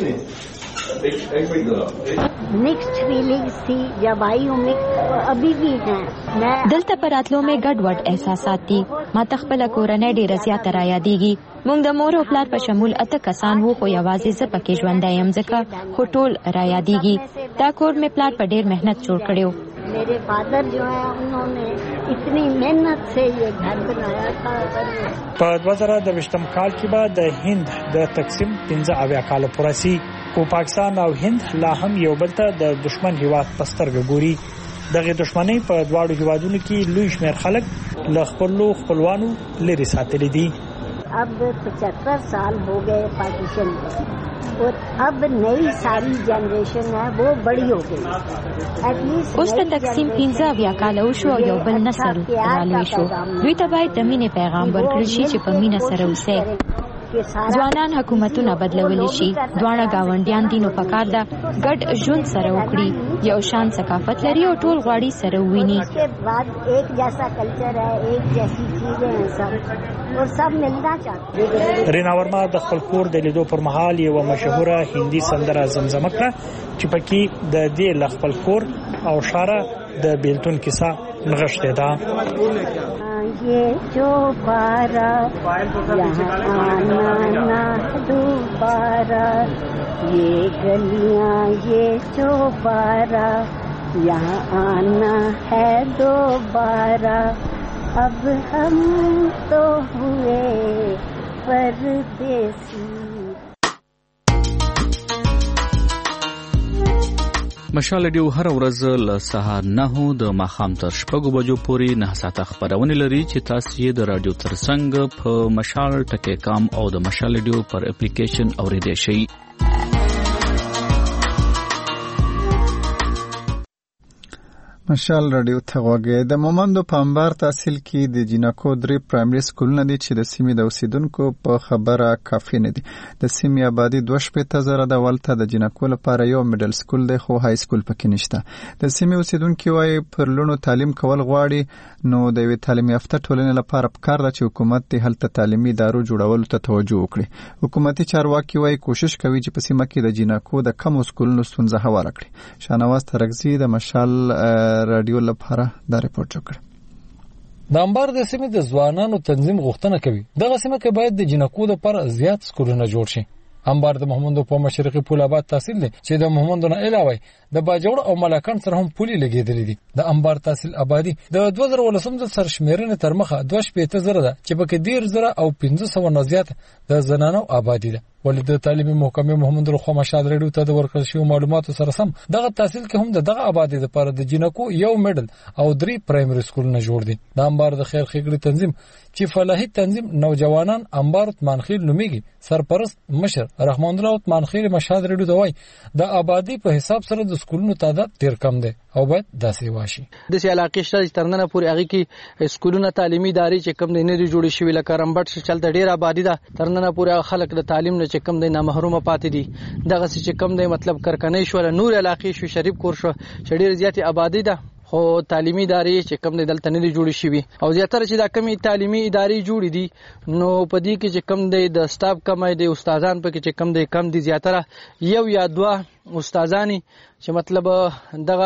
मिक्स्ड फीलिंग्स थी जब आई हूँ, अभी भी हैं. دلته پراتلو مې ګډوډ احساسات دي. ما تخپل کورنۍ ډېر زیات را یادېږي. موږ د مور او پلار په شمول 8 کسان وو، خو یوازې زه پکې ژوندی یم ځکه خو ټول را یادېږي. دا کور مې پلار په ډېر مهنت جوړ کړی و. मेरे फादर जो है उन्होंने इतनी मेहनत से ये घर बनाया था. په 2020 کال کې به د هند د تقسیم 15 کال پوره شي. او پاکستان او هند لا هم یو بل ته د دشمن هیواد پسترګ ګوري. دغه دشمنی په دواړو هیوادونو کې لوی شمېر خلک له خپلوانو لري ساتلي دي. अब 75 साल हो गए पार्टीशन और अब नई सारी जनरेशन है वो बड़ी हो गई. اوس د تقسیم 15 کال وشو او یو بل نسل رالوي شو. دوی ته باید د مینې پیغام ورکړل شي چې په مینه سره اوسئ. ځوانان حکومتونه بدلولی شي. دواړه گاونډیان دي نو پکار ده ګډ ژوند سره وکړي. یو شان ثقافت لري او ټول غواړي سره وویني. उसके बाद एक जैसा कल्चर है, एक जैसी चीजें हैं सब और सब मिलना चाहते हैं. رینا ورما د خپل کور د لیدو پر مهال یو مشهوره هندي سندره زمزمه کړه چې پکې د دې خپل کور او شاره د بیلتون کیسه نغښتې ده. ये जो बारा यहाँ आना ना दोबारा, ये गलियाँ ये जो बारा यहाँ आना है दोबारा. अब हम तो हुए परदेसी. مشال رادیو هر ورځ له سهار 9 د ماښام تر 6 بجو پورې 9 ساعته خبرونه لري چې تاسو یې د رادیو ترڅنګ په مشال ټکی کام او د مشال رادیو پر اپلیکیشن اوریدئ شئ. مشال رادیو ته غوږی. د مومندو په انبار تحصیل کې د جینکو 3 پرایمري سکولونه دي چې د سیمې د اوسیدونکو په خبره کافي نه دي. د سیمې آبادی 2.0 د ولته د جینکو لپاره یو میډل سکول دی خو های سکول پکې نشته. د سیمې اوسیدونکو وايي پر لونو تعلیم کول غواړي نو د وی تعلیم یافته ټولنې لپاره پکار ده چې حکومت د هلته تعلیمي ادارو جوړولو ته توجه وکړي. حکومتي چارواکي وايي کوشش کوي چې په سیمه کې د جینکو د کم سکولونو ستونزه هواره کړي. شانواز ترغزي د مشال رادیو لپاره دا ریپورت وکړ. د انبار د سیمې د ځوانانو تنظیم غوښتنه کوي دغه سیمه کې باید د جینکو لپاره زیات سکولونه جوړ شي. انبار د محمدو په مشرقي پول آباد تحصیل دی چې د محمدو نه علاوه د باجوړ او ملاکان سره هم پولي لګیدلې دي. د انبار تحصیل آبادی د 2018 سرشمیرنې تر مخه 2.0 ده چې پکې 10,000 او 500 نه زیات د زنانو آبادی ده. ولې د تعلیمي محکمې محمد رخوا مشال رادیو ته د ورکړل شوی معلوماتو سره سم دغه تحصیل کې هم دغه آبادی لپاره د جینکو یو میډل او 3 پرایمري سکولونه جوړ دي. د انبار د خیر ښېګړې تنظیم چې فلاحي تنظیم نوجوانان انبار عثمانخیل نومیږي سرپرست مشر رحمان الله عثمانخیل مشال رادیو ته وایي د آبادی په حساب سره د سکولونو تعداد ډیر کم دی او باید داسې واشي. د سې علاقې شته ترننه پورې هغه کې سکولونه تعلیمي ادارې چې کم نه لري جوړې شوی لکه رمبټ چلته ډیر آبادی ده. ترننه پورې خلک د تعلیم نه چې کم نه محروم پاتې دي. دغه چې کم دی مطلب کرکنۍ شو نور علاقې شو شریف کور شو ډیر زیاتې آبادی ده خو تعلیمي ادارې چې کم دی دلته نه جوړې شوی او زیاتره چې دا کمی تعلیمي ادارې جوړې دي نو په دې کې چې کم دی د سټاف کم دی استادان په کې چې کم دی کم دي زیاتره یو یا دوه استادانی چې مطلب دغه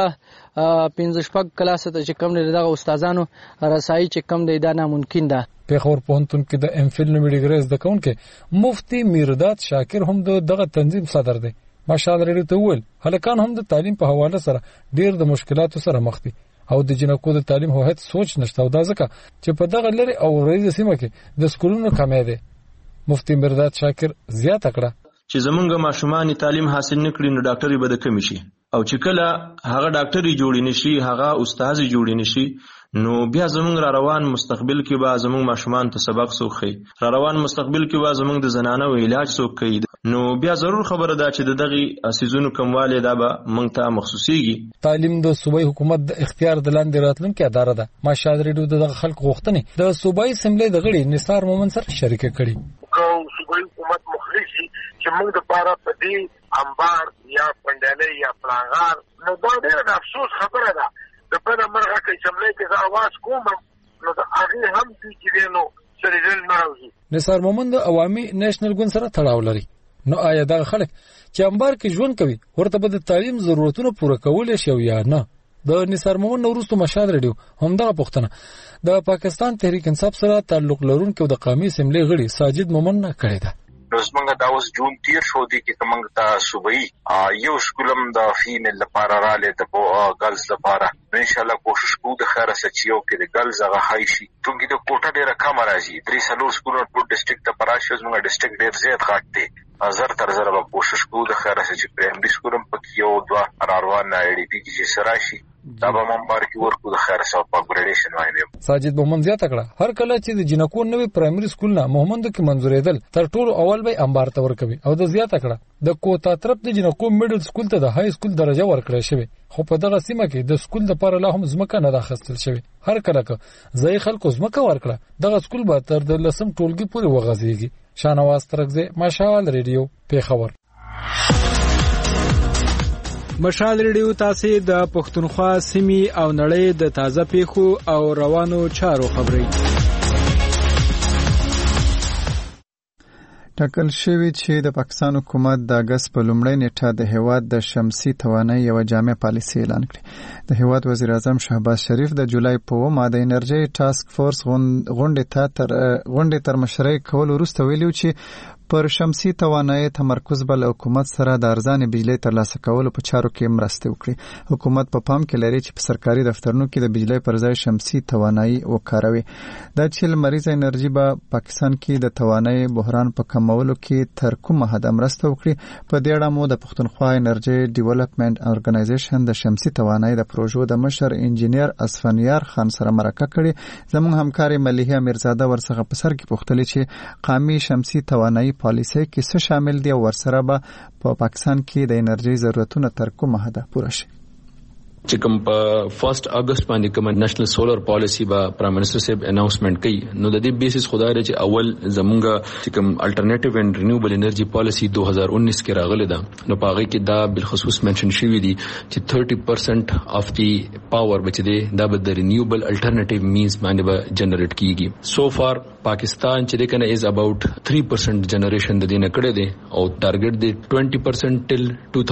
15 کلاس ته چې کم دی دغه استادانو رسایي چې کم دی دا ناممکن ده. پیښور پوهنتون کې د ام فل نومي ډیګري زده کوونکي مفتي میرداد شاکر هم دغه تنظیم صدر دی. مشال رادیو ته ویل هلکان هم د تعلیم په حواله سره ډیر د مشکلاتو سره مخ دي او د جنکو د تعلیم هویت سوچ نشته او دا ځکه چې په دغه لري او ورځې سیمه کې د سکولونو کمی دی. مفتي میرداد شاکر زیاته کړه چې زمونږ ماشومان تعلیم حاصل نکړي نو ډاکټري به د کمی شي او چې کله هغه ډاکټري جوړی نشي هغه استاد جوړی نشي نو بیا زمونږ را روان مستقبل کې به زمونږ ماشومان ته سبق سوخي را روان مستقبل کې به زمونږ د زنانو علاج سوخي نو بیا ضرور خبره ده چې دغه اسیزونو کمواله دا به مونږ ته مخصوصيږي. تعلیم د صوبایي حکومت د اختیار د لاندې راتلونکو اداره ده. مشال رادیو د خلکو غوښتنې د صوبایي اسمبلی د غړي نثار مومن سره شریک کړي. صوبایي حکومت مخلصي چې موږ د پاره په دې انبار یا پندلې یا پلانغار نو دا ډېر افسوس خبره ده. د په مرغه کې اسمبلی کې ځاواز کوم نو دا هغه هم چې نو سره نه راوځي. نثار مومند عوامي نېشنل ګوند سره تړاو لري. نو آیا دا خلک چې انبار کې ژوند کوي ورته به د تعلیم ضرورتونه پوره کولای شي یا نه؟ د نثار مومند وروسته مشال ریډیو همدغه پوښتنه د پاکستان تحریک انصاف سره تعلق لرونکو د قومي اسمبلی غړي ساجد مومند نه کړی ده. نو زمونږ دا اوس جون 13 شو دي کې موږ ته صوبایي یو سکولم د فیمیل لپاره رااله د ګرلز لپاره ان شاء الله کوشش کوو د خیره سچیو کې د ګرلز هغه هاي شي څنګه د کوټه ډیره کم راځي 3 سکول ټول ډیسټریکټ ته پراشه زموږ ډیسټریکټ ډیر زیات غټ دی. زر تر زر به کوشش کوو د خیره سچ پرایمري سکولم پکې یو دوا راروان اې ډي پی کې سراشي دا به ممبر کې ورکو د خیره سو په ګریډیشن وایي. ساجد مومند زیاته کړه هر کله چې د جنکو نوې پرایمري سکول نه مومند کې منزورېدل تر ټولو اول به انبار ته ورکوي او د زیاته کړه د کوتا طرف د جنکو میډل سکول ته د های سکول درجه ورکړې شوی خو په دغه سیمه کې د سکول لپاره لا هم ځمکه نه راخستل شوی. هر کله که ځای خلکو ځمکه ورکړه دغه سکول به تر د لسم ټولګي پورې وغځيږي. شانواز ترغزه مشال ریډیو پیښور. مشال ریډیو تاسو د پښتونخوا سیمې او نړۍ د تازه پیښو او روانو چارو خبري ټاکل شوی چې د پاکستان حکومت د اگست په لومړۍ نیټه د هیواد د شمسي توانایي یو جامع پالیسي اعلان کړه. د هیواد وزیر اعظم شهباز شریف د جولای په 9 د انرژي ټاسک فورس غونډې تر مشرۍ کول وروسته ویلو چې پر شمسي توانایي تمرکز بل حکومت سره د ارزانه بجلی ترلاسه کولو په چارو کې مرسته وکړي. حکومت په پام کې لري چې په سرکاري دفترونو کې د بجلی پر ځای شمسي توانایي وکاروي. دا چې لمریزه انرژي به پاکستان کې د توانایي بحران په کمولو کې تر کومه حد مرسته وکړي. په دې اړه مو د پښتونخوا انرژي ډیولپمنٹ ارګنایزیشن د شمسي توانایي د پروژو د مشر انجینیر اسفنیار خان سره مرکه کړې. زموږ همکار ملیحه میرزاده ورڅخه په سر کې پوښتلې چې قومي شمسي توانایي پالیسي کې څه شامل دي او ورسره به په پاکستان کې د انرژي ضرورتونه تر کومه حد پوره شي. چې کوم په 1 اگست باندې کوم نېشنل سولر پالیسی با پرایم منسٹر صاحب اناونسمنت کړي نو د دې بیسس خدای لري چې اول زمونږ چې کوم الټرنیټیو اینڈ رینیوبل انرژي پالیسی 2019 کې راغله ده نو په هغه کې دا بالخصوص منشن شوی دی چې 30% اف دی پاور بچ دی دا به د رینیوبل الټرنیټیو مینز باندې به جنریټ کیږي. سو فار پاکستان چې کنه از اباوت 3% جنریشن د دینه کړه دی او ټارګټ دی 20% ټل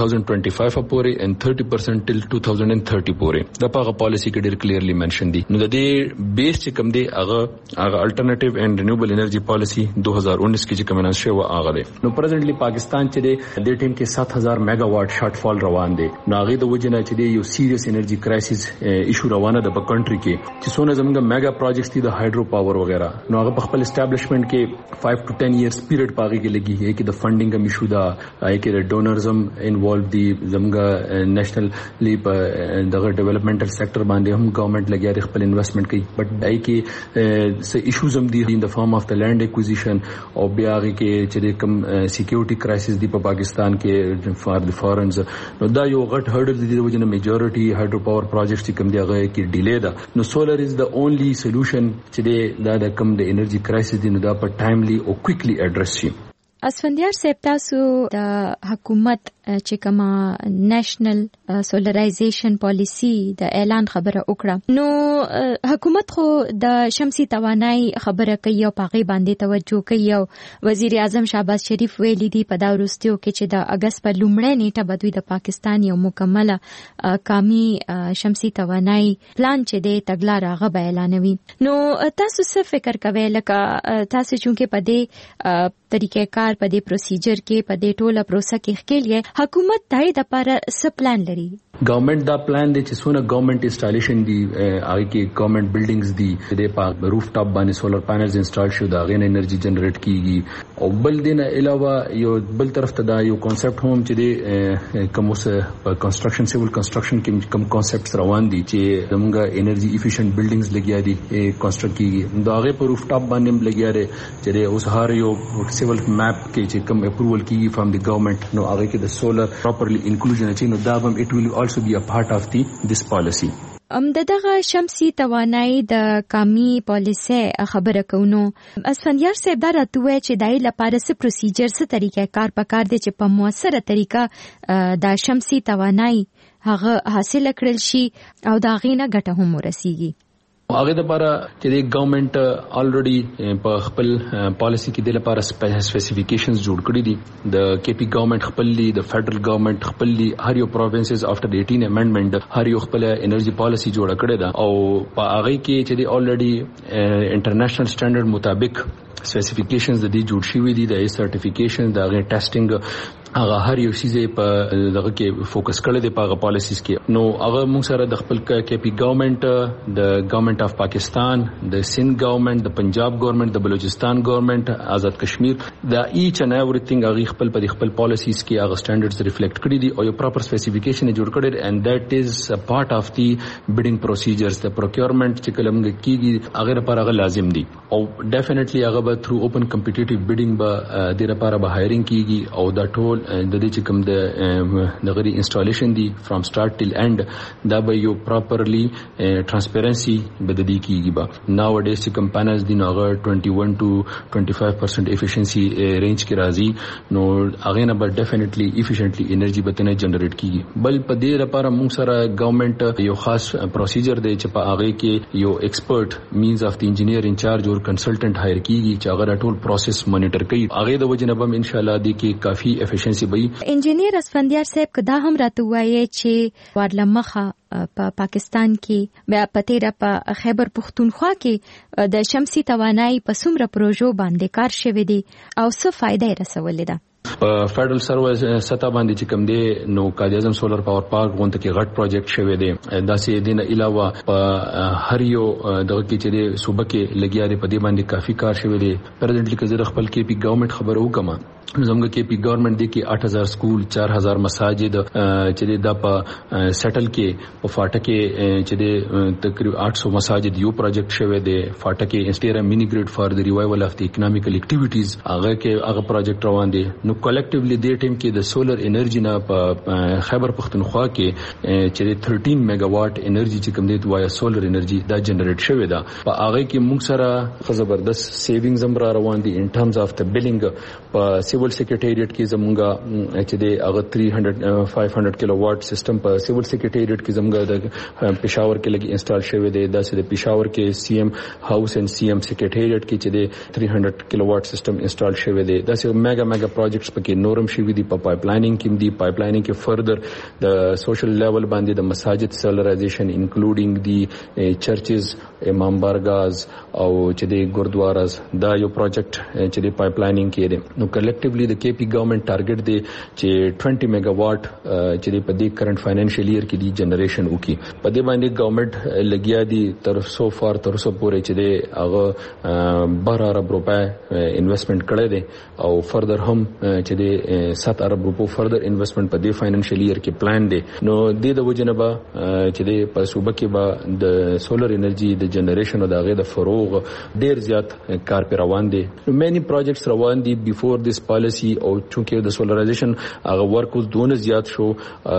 2025 پورې and 30% ټل 2030 پورې دا په پالیسی کې ډیر کلیرلی منشن دي. نو د دې بیس چې کوم دی هغه الټرنیټیو اینڈ رینیوبل انرژي پالیسی 2019 کې چې کوم ناش شو هغه دی. نو پرزنټلی پاکستان چې د دې ټیم کې 7000 میگا واټ شارټ فال روان دي. نو هغه د وجنه چې دی یو سیریس انرژي کرایسس ایشو روانه ده په کنټری کې چې څونه زموږ میگا پروجیکټس دي د هایډرو پاور وغیرہ نو هغه په خپل اسټابلیشمنت کې 5 to 10 years پیریډ پاږي کې لګي هي کې د فندینګ هم ایشو ده هي کې د ډونرزم انوالو دي زموږ نېشنل لیپ دغه ډیولپمنټل سېکټر باندې هم ګورنمنت لګیا خپل انویسټمنټ کوي بټ دای کې څه ایشوز هم دي ان د فارم اف د لینډ ایکوزیشن او بیا هغه کې چې کوم سکیورټي کرایسس دی په پاکستان کې فار د فارنز نو دا یو غټ هرډل دی د وجنه میجورټي هایډرو پاور پروجیکټس کوم دی هغه کې ډیلی ده. نو سولر از د اونلی سولوشن چې دا د کوم د انرژي کرایسس دی نو دا په ټایملی او کویکلی اډریس شي. اسفندیار صاحب تاسو د حکومت چې کومه نېشنل سولرایزیشن پالیسی د اعلان خبره وکړه نو حکومت خو د شمسي توانایي خبره کوي او پاغي باندې توجه کوي او وزیر اعظم شهباز شریف ویلي دی په دا وروستیو کې چې د اگست په لومړۍ نیټه بدوي د پاکستان یو مکمله قومي شمسي توانایي پلان چې دی تګلار هغه اعلانوي. نو تاسو څه فکر کوئ لکه تاسو چې په دې طریقې کار په دې پروسیجر کې په دې ټوله پروسه کې ښکېل حکومت دای د لپاره څه پلان لري؟ گورنمنت دا پلان دی چې څونه گورنمنت انسټالیشن دی هغه کې گورنمنت بلډینګز دی د په روف ټاپ باندې سولر پینلز انسټال شو دا غین انرژي جنریټ کیږي او بل دینه علاوه یو بل طرف ته دا یو کانسپټ هم چې دی کوم اوس په کنسټرکشن سیول کنسټرکشن کې کوم کانسپټس روان دي چې موږ انرژي افیشنت بلډینګز لګیا دي کنسټرکټ کیږي دا هغه په روف ټاپ باندې لګیا دی چې اوس هر یو سیول میپ کې چې کوم اپروول کیږي فرام دی گورنمنت نو هغه کې د سولر پراپرلی انکلوژن اچي نو دا هم اټ ویل also be a part of this policy. دغه شمسي توانایي د قومي پالیسي خبره کوونو اسفندیار صاحب دا راته وایي چې دای لپاره څه پروسیجر څه طریقې کار پکار دي چې په موثره طریقه د شمسي توانایي هغه حاصل کړل شي او دا غینه ګټه هم ورسیږي. هغه د لپاره چې د ګورنمنت الریډي په خپل پالیسی کې د لپاره سپیسیفیکیشنز جوړ کړی دي د کے پی ګورنمنت خپل دی د فدرل ګورنمنت خپل دی هر یو پروینسز افټر 18 امندمنت هر یو خپل انرژي پالیسی جوړ کړی دا او په هغه کې چې د الریډي انټرنیشنل سټانډرډ مطابق سپیسیفیکیشنز د دې جوړ شوی دي د سرټیفیکیشن د هغه ټیسټینګ هغه هر یو شی په دغه کې فوکس کړی دی په هغه پالیسیز کې نو هغه موږ سره د خپل کې پی ګورنمنت د ګورنمنت اف پاکستان د سند ګورنمنت د پنجاب ګورنمنت د بلوچستان ګورنمنت آزاد کشمیر د ایچ ان ایوریثینګ هغه خپل په خپل پالیسیز کې هغه سټانډرډز ریفلیکټ کړی دي او یو پراپر سپیسیفیکیشن جوړ کړی دی and that is a part of the bidding procedures the procurement چې کلم کېږي هغه لپاره هغه لازم دي او ډیفینیټلی هغه به through open competitive bidding به د لپاره به هایرینګ کېږي او دا ټول د دې چې کوم د غری انسټالیشن دی فرام سٹارټ ټیل اینڈ دا به یو پراپرلی ترانسپیرنسي به د دې کېږي به ناو ډیس چې کوم پینلز دی نو هغه 21 to 25% افیشنسي رینج کې راځي نو هغه نه به ډیفینیټلی افیشنټلی انرژي به تنه جنریټ کېږي بل په دې لپاره موږ سره ګورنمنت یو خاص پروسیجر دی چې په هغه کې یو ایکسپرټ مینز اف د انجینیر انچارج او کنسلټنټ هایر کېږي چې هغه ټول پروسس مانیټر کوي هغه د وجه نه به ان شاء الله دی کې کافي افیشنسي به انجینیر اسفندیار صاحب کدا هم راته وایي چې ورلمخه په پاکستان کې بیا پتیرا په خیبر پختونخوا کې د شمسي توانایي په څومره پروژو باندې کار شوی دی او څه فائدې رسولې ده په فدرل سروس ستا باندې چې کوم دی نو قائد اعظم سولر پاور پارک غونډه کې غټ پروجیکټ شوی دی داسې دین علاوه په هر یو دغه کې چې د صوبه کې لګیا دی په دې باندې کافي کار شوی دی پرزنټلی که زه خپل کې پی ګورنمنت خبرو کوم زموږ کې پی ګورنمنت دی کې 8000 سکول 4000 مساجد چې د په سیټل کې په فاټه کې چې د تقریبا 800 مساجد یو پروجیکټ شوی دی فاټه کې انسټیرا مینی گریډ فار د ریوایول اف د اکونومیکل اکټیویټیز هغه کې هغه پروجیکټ روان دي نو کلیکټیولی د ټیم کې د سولر انرژي نه په خیبر پختونخوا کې چې 13 میگا واټ انرژي چې کوم دی وایا سولر انرژي دا جنریټ شوی دا په هغه کې موږ سره زبردست سیوینګز هم را روان دي ان ټرمز اف د بیلینګ په سیول سیکریټریټ کې زمونږه چې د هغه 500 کیلو واټ سیستم په سیول سیکریټریټ کې زمونږه د پېښور کې لګي انسټال شوی دی دا چې د پېښور کې سی ایم هاوس اینڈ سی ایم سیکریټریټ کې چې د 300 کیلو واټ سیستم انسټال شوی دی دا چې میگا پروجیکټس پکې نورم شوی دی په پایپ لاینینګ کې دی پایپ لاینینګ کې فردر د سوشل لیول باندې د مساجد سولرایزیشن انکلوډینګ دی چرچز امام بارگاز او چې د ګوردواراز دا یو پروجیکټ چې د پایپ لاینینګ کې دی نو کلیکټیولی د کے پی ګورنمنت ټارګټ دی چې 20 میگا واټ چې په دې کرنٹ فاینانشل ایئر کې دی جنریشن وکي په دې باندې ګورنمنت لګیا دی تر سو فار تر سو پورې چې دی هغه 12 ارب روپے انویسټمنٹ کړی دی او فردر هم چې دی 7 ارب روپو فردر انویسټمنٹ په دې فاینانشل ایئر کې پلان دی نو د وجنبه چې دی په صوبه کې به د سولر انرژي د جنریشن او د هغه د فروغ ډیر زیات کار پر روان دي نو مینی پروجیکټس روان دي بیفور دیس پالیسی او چونکه د سولرایزیشن هغه ورک اوس دونه زیات شو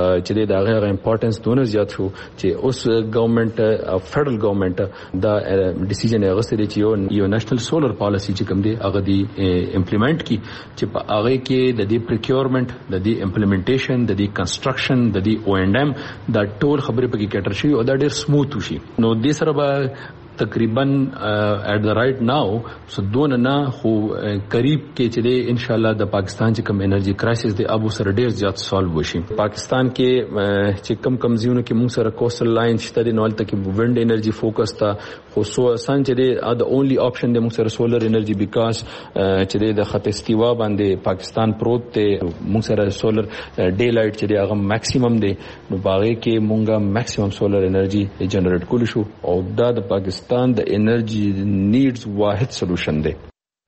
چې د هغه امپورټنس دونه زیات شو چې اوس ګورنمنت فدرل ګورنمنت دا ډیسیژن غوښتي دی چې یو نېشنل سولر پالیسی چې کوم دی هغه دی امپلیمنٹ کی چې په هغه کې د دې پریکیورمنت د دې امپلیمنټیشن د دې کنسټرکشن د دې او اینڈ ام دا ټول خبرې پکې کټر شي او دا ډیر سموث شي نو دې سره به تقریبا at the right now so دون نه خو قریب کې چې دی ان شاء الله د پاکستان چې کوم انرژي کرایسس دی ابو سره ډیر زیات سالو وشي پاکستان کې چې کم زیونه کې موږ سره کوسټل لاین شته دی نو تل کې ویند انرژي فوکس تا خو سو اسان چې دی د اونلی آپشن دی موږ سره سولر انرژي بیکاز چې دی د خط استوا باندې پاکستان پروت ته موږ سره سولر ډے لایټ چې دی هغه میکسیمم دی نو باغې کې موږ میکسیمم سولر انرژي جنریټ کول شو او دا د پاکستان د انرژي نیډز واحد سولوشن دی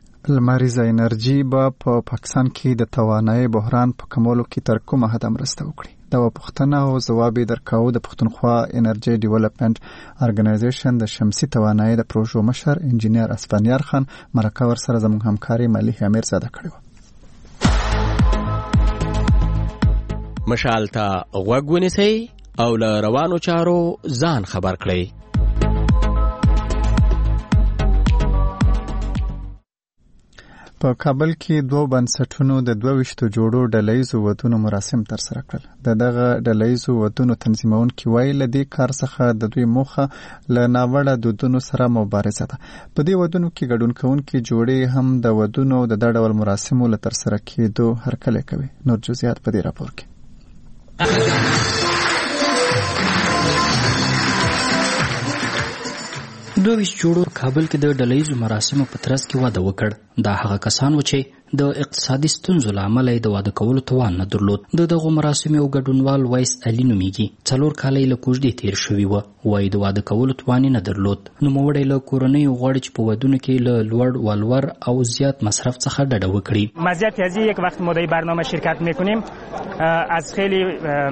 لمریزه انرژي په پاکستان کې د توانایي بحران په کمولو کې تر کومه حد مرسته وکړي دا پوښتنه او ځواب درکاو د پښتونخوا انرژي ډیولپمنٹ ارګنایزیشن د شمسي توانایي د پروژو مشر انجینیر اسفندیار خان مرکه ور سره زموږ همکاري مليح امیر زاده کړو مشال ته غوږ ونیسئ او له روانو چارو ځان خبر کړئ په کابل کې دوه بنسټونو د 22 جوړو ډلهیزو ودونو مراسم ترسره کړل. دغه ډلهیزو ودونو تنظیمونکي وایي له دې کار څخه د دوی موخه له ناوړه دودونو سره مبارزه ده. په دې ودونو کې ګډون کوونکي جوړې هم د ودونو د ډول مراسمو له ترسره کېدو هرکلی کوي. نور جزئیات په دې راپور کې. دوه جوړو کابل کې د ډلهیزو مراسمو په ترڅ کې واده وکړ. دا هغه کسان و چې د اقتصادي ستونزو له امله د واده کولو توان نه درلود. دغه مراسمو ګډونوال وایس علي نومیږي. 4 کال له کوژدې تیر شوی و. وایي د واده کولو توان نه درلود. نو موړی له کورنۍ غواړي چې په ودونو کې له لوړ ولور او زیات مصرف څخه ډډه وکړي. مزیت از یک وقت مدعی برنامه شرکت میکنیم از خیلی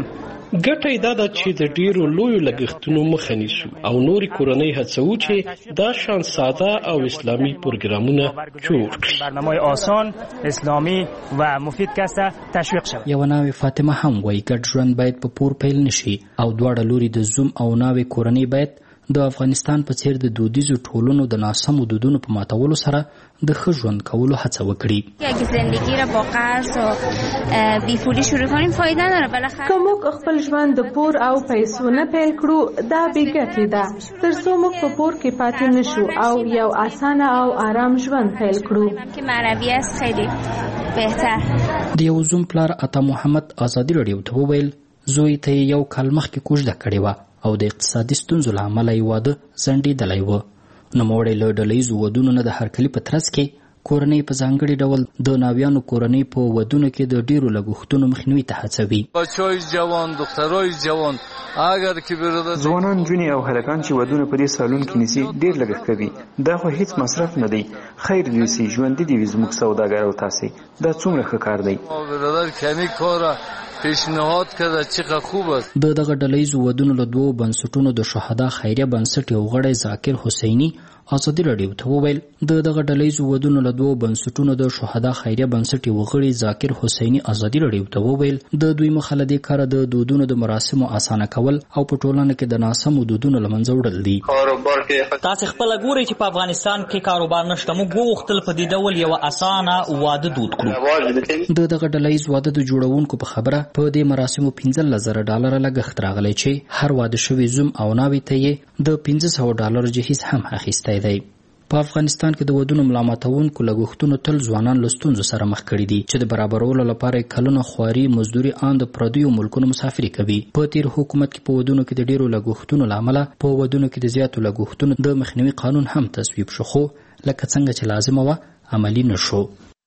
ګټه دا ده چې د ډیرو لویو لګښتونو مخه نیسو او نورې کورنۍ هڅوو چې دا شان ساده او اسلامي پروګرامونه جوړ کړي. برنامه‌های آسان، اسلامی و مفید کسته تشویق شود. یو ناوې فاطمه هم وایي ګډ ژوند باید په پور پیل نشي او دواړه لوري د زوم او ناوې کورنۍ باید د افغانستان په څیر د دودیزو ټولنو د ناسمو دودونو په ماتولو سره د ښه ژوند کولو هڅه وکړي. اگه زندگی را با قرض و بیپولی شروع کنیم فایده نداره. بالاخره که موږ خپل ژوند د پور او پیسو نه پیل کړو دا بې ګټې ده. تر څو موږ په پور کې پاتې نشو او یو اسانه او آرام ژوند پیل کړو. که معنوي است خیلی بهتر. د یو زوم پلار عطا محمد ازادي راډیو ته وویل زوی ته یو کال مخکې کوژده کړې وه او د اقتصادي ستونزو له امله یې واده ځنډېدلی و. نوموړی له ډلهیزو ودونو نه د هرکلي په ترڅ کې کورنۍ په ځانګړي ډول د ناویانو کورنۍ په ودونو کې د ډیرو لګښتونو مخنیوي ته هڅوي. بچای جوان، دخترای جوان، اگر کې برادر ځوانان جونې او هلکان چې ودونه په دې سالون کې نیسي ډیر لګښت کوي. دا خو هیڅ مصرف نه دی. خیر دې سي ژوند دې وي زموږ سوداګر او تاسو. دا څومره ښه کار دی. برادر کمی کار پیشنهاد کړه چې خوب است. دغه ډلهیزو ودونو له دوه بنسټونو د شهدا خیریه بنسټ یو غړی ذاکر حسیني ازادي راډیو ته وویل دغه ډلهیزو ودونو له دوه بنسټونو د شهدا خیریه بنسټ یو غړی ذاکر حسیني ازادي راډیو ته وویل د دوی مخه له دې کاره د دودونو د مراسمو اسانه کول او په ټولنه کې د ناسمو دودونو له منځه وړل دي. کاروبار کې تاسو خپل ګوري چې په افغانستان کې کاروبار نشته. موږ غوښتل په دې ډول یو اسانه واده دود کړو. دغه ډلهیز واده د جوړونکو په خبره په دې مراسمو $15,000 لګښت راغلی چې هر واده شوی زوم او ناوې ته یې د $500 جهیز هم اخیستی دی. په افغانستان کې د ودونو ملامتونکو لګښتونو تل ځوانان له ستونزو سره مخ کړي دي چې د برابرولو لپاره کلونه خواري مزدوري ان د پردیو ملکونو مسافري کوي. په تیر حکومت کې په ودونو کې د ډیرو لګښتونو لامل په ودونو کې د زیاتو لګښتونو د مخنیوي قانون هم تصویب شو خو لکه څنګه چې لازم و عملی نشو.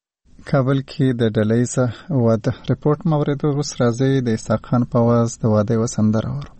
کابل کې د ډلهیزه واده ریپورت مورید وروس راځي د اسحاق خان په आवाज د واده و سندره ورو.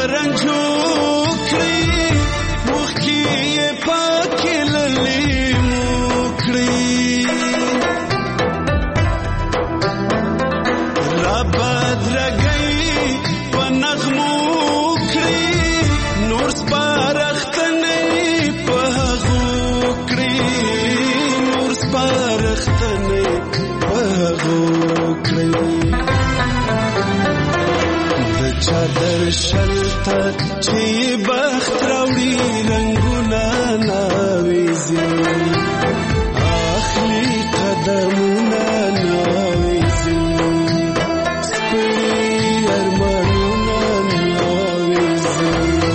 رنجو کړی مخکې یې پاکې للې مو کړی را بدرګۍ په نغمو کړی نور سپارښتنې په هغو کړی نور سپارښتنې په هغو کړی چادر شلتا چې بخت راوړي رنگونه ناویزي اخلي قدمونه ناویزي سپړي ارمانونه ناویزي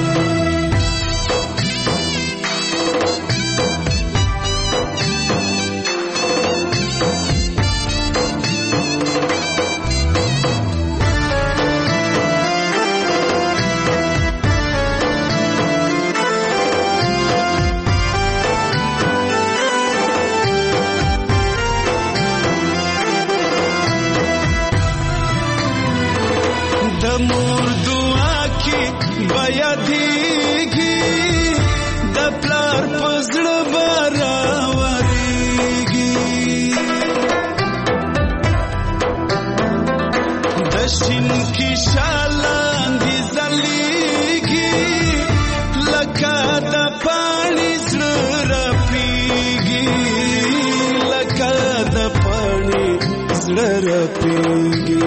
مور دعا کی بیا دیږي د پلار پزړه براوريږي د شین کی شالاندې زليږي لکه د پانی زړه رپيږي لکه د پانی زړه رپيږي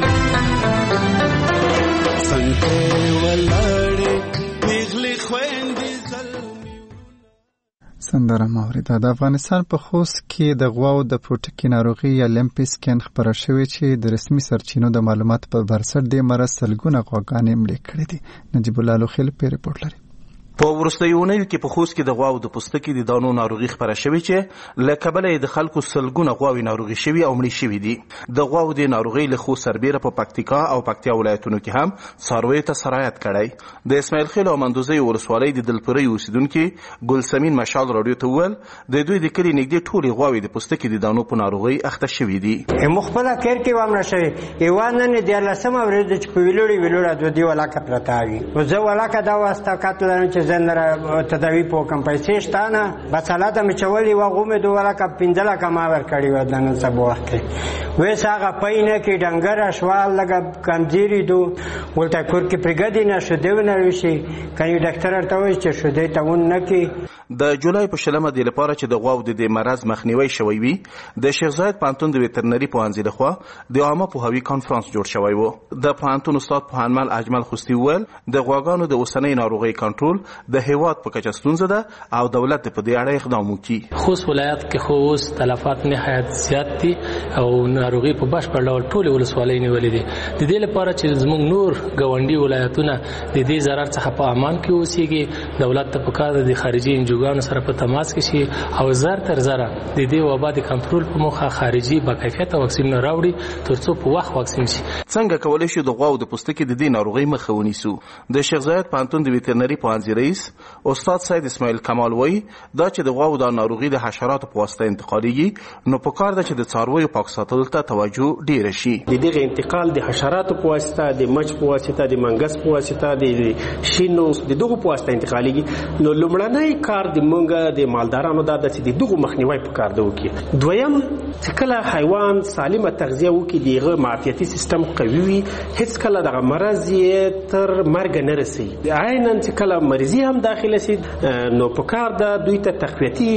سندره ماوریده د افغانستان په خوست کې د غواو د پوټکي ناروغي یا لمپسکن خبره شوې چې د رسمي سرچینو د معلوماتو په بنسټ د مرض سلګونه غواګانې مړې کړې دي. نجیب الله لوخیل په ریپورت لري. په وروستیونو کې په خوست کې د غواو د پوستکي د دانو ناروغي خبره شوې چې له کبله د خلکو سلګونه غواوې ناروغي شوي او مړې شوي دي. د غواو د ناروغي له خوست سربیره په پکتیکا او پکتیا ولایتونو کې هم څارویو ته سرایت کړی. د اسماعیل خیل او مندوزۍ ولسوالۍ د دلپورې اوسیدونکي ګلسمین مشال راډیو ته وویل د دوی د کلي نږدې ټولې غواوې د پوستکي د دانو په ناروغۍ اخته شوي دي. مخبله کیر کې وامره شوی ایوان نن د 14مه ورځ چې په ویلوړي د دوی ولاکه پرته وي او زه ولاکه دا واسطه کتل چې زندره تداوی په کم پیسې شتانه بس حالات مې چولې و غومې دوه کا پندله کما ور کړی و دنن سبا وخت وې ساغه پاینه کې ډنګر اشوال لګ کمزيري دو ولته کور کې پرګدي نه شو دیونه وشي کله ډاکټر ورته وایي چې شو دې ته ون نه کې د جولای په شلمه د لپاره چې د غواو د مرض مخنیوي شوی وي د شیخ زاید پانتون د وترنري پوهنځي لخوا د عامه پوهاوي کانفرنس جوړ شوی و. د پانتون استاد پوهنمل اجمل خوستي وویل د غواګانو د اوسنۍ ناروغي کنټرول د هیواد په کچه ستونزه ده او دولت په دې اړه اقدام وکړي. خوست ولایت کې خوست تلفات نهایت زیات دي او ناروغي په بشپړ ډول ټول ولسوالۍ نیولې دي. د دې لپاره چې زموږ نور ګاونډي ولایتونه د دې ضرر څخه په امان کې اوسېږي دولت ته پکار د خارجي انجوګانو سره په تماس کې شي او زر تر زره د دې وبا د کنټرول په موخه خارجي باکیفیت واکسین راوړي ترڅو په وخت واکسین شي. څنګه کولای شو د غواو د پوستکي د دې ناروغي مخه ونیسو؟ د شیخ زاید پانتون د وترنري پوهنځي رئیس استاد سید اسماعیل کمال وایي دا چې د غواو د ناروغي د حشراتو په واسطه انتقالېږي نو په کار ده چې د څارویو پاک ساتلو ته توجه ډیره شي. د دغه انتقال د حشراتو په واسطه د مچ په واسطه د منګس په واسطه د شینو د دغه په واسطه انتقالېږي نو لومړنی کار د مونږ د مالدارانو دا د دغه مخنیوي په کار دی وکړي. دویم چې کله حیوان سالمه تغذیه وکړي دغه معافیتي سیستم قوي وي هیڅ کله دغه مرض یې تر مرګ نه رسي. عیناً چې کله مریضي هم داخله شي نو په کار ده دوی ته تقویتي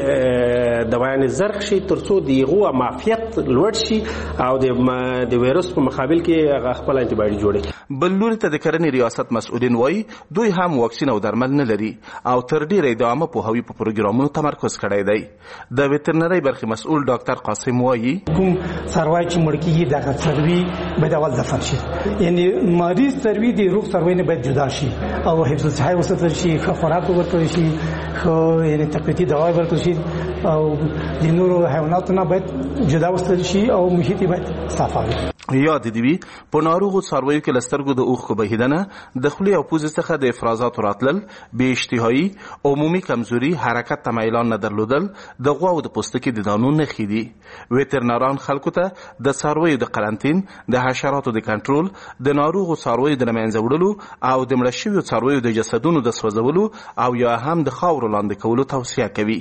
دوايان زرخ شي ترڅو دغه معافیت لوړ شي او د وایرس په مقابل کې خپل انټي باډي جوړي. بل لوري ته د کرنې ریاست مسؤلین وایي دوی هم واکسین او درمل نه لري او تر ډیره د عامه پوهاوي په پروګرامونو تمرکز کړی دی. د وترنري برخې مسؤل ډاکټر قاسم وایي کوم څاروي چې مړ کیږي دغه څاروي به د اول دفن شي یعنی مریض څاروي د روغ څاروي نه باید جدا شي او حفظ الصحه وساتل شي خوراک ورکړل شي خو یعنی تقویتي دوا ورکړل شي او د نورو حیواناتو نه باید جدا وساتل شي او محیط باید صاف وي. یاد دی وی په ناروغو څارویو کې لسترګو د اوښکو بهیدنه، د خولې او پوزې څخه د افرازاتو راتلل، بې اشتهایي، عمومي کمزوري، حرکت ته میلان نه درلودل د غواوو د پوستکي د دانو نښې دي. ویترنران خلکو ته د څارویو د قرنطین، د حشراتو د کنټرول، د ناروغو څارویو د له منځه وړلو او د مړه شویو څارویو د جسدونو د سوځولو او یا هم د خاورو لاندې کولو توصیه کوي.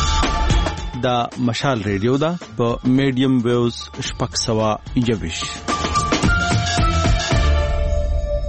دا مشال ریډیو ده په میډیم ویوز 621.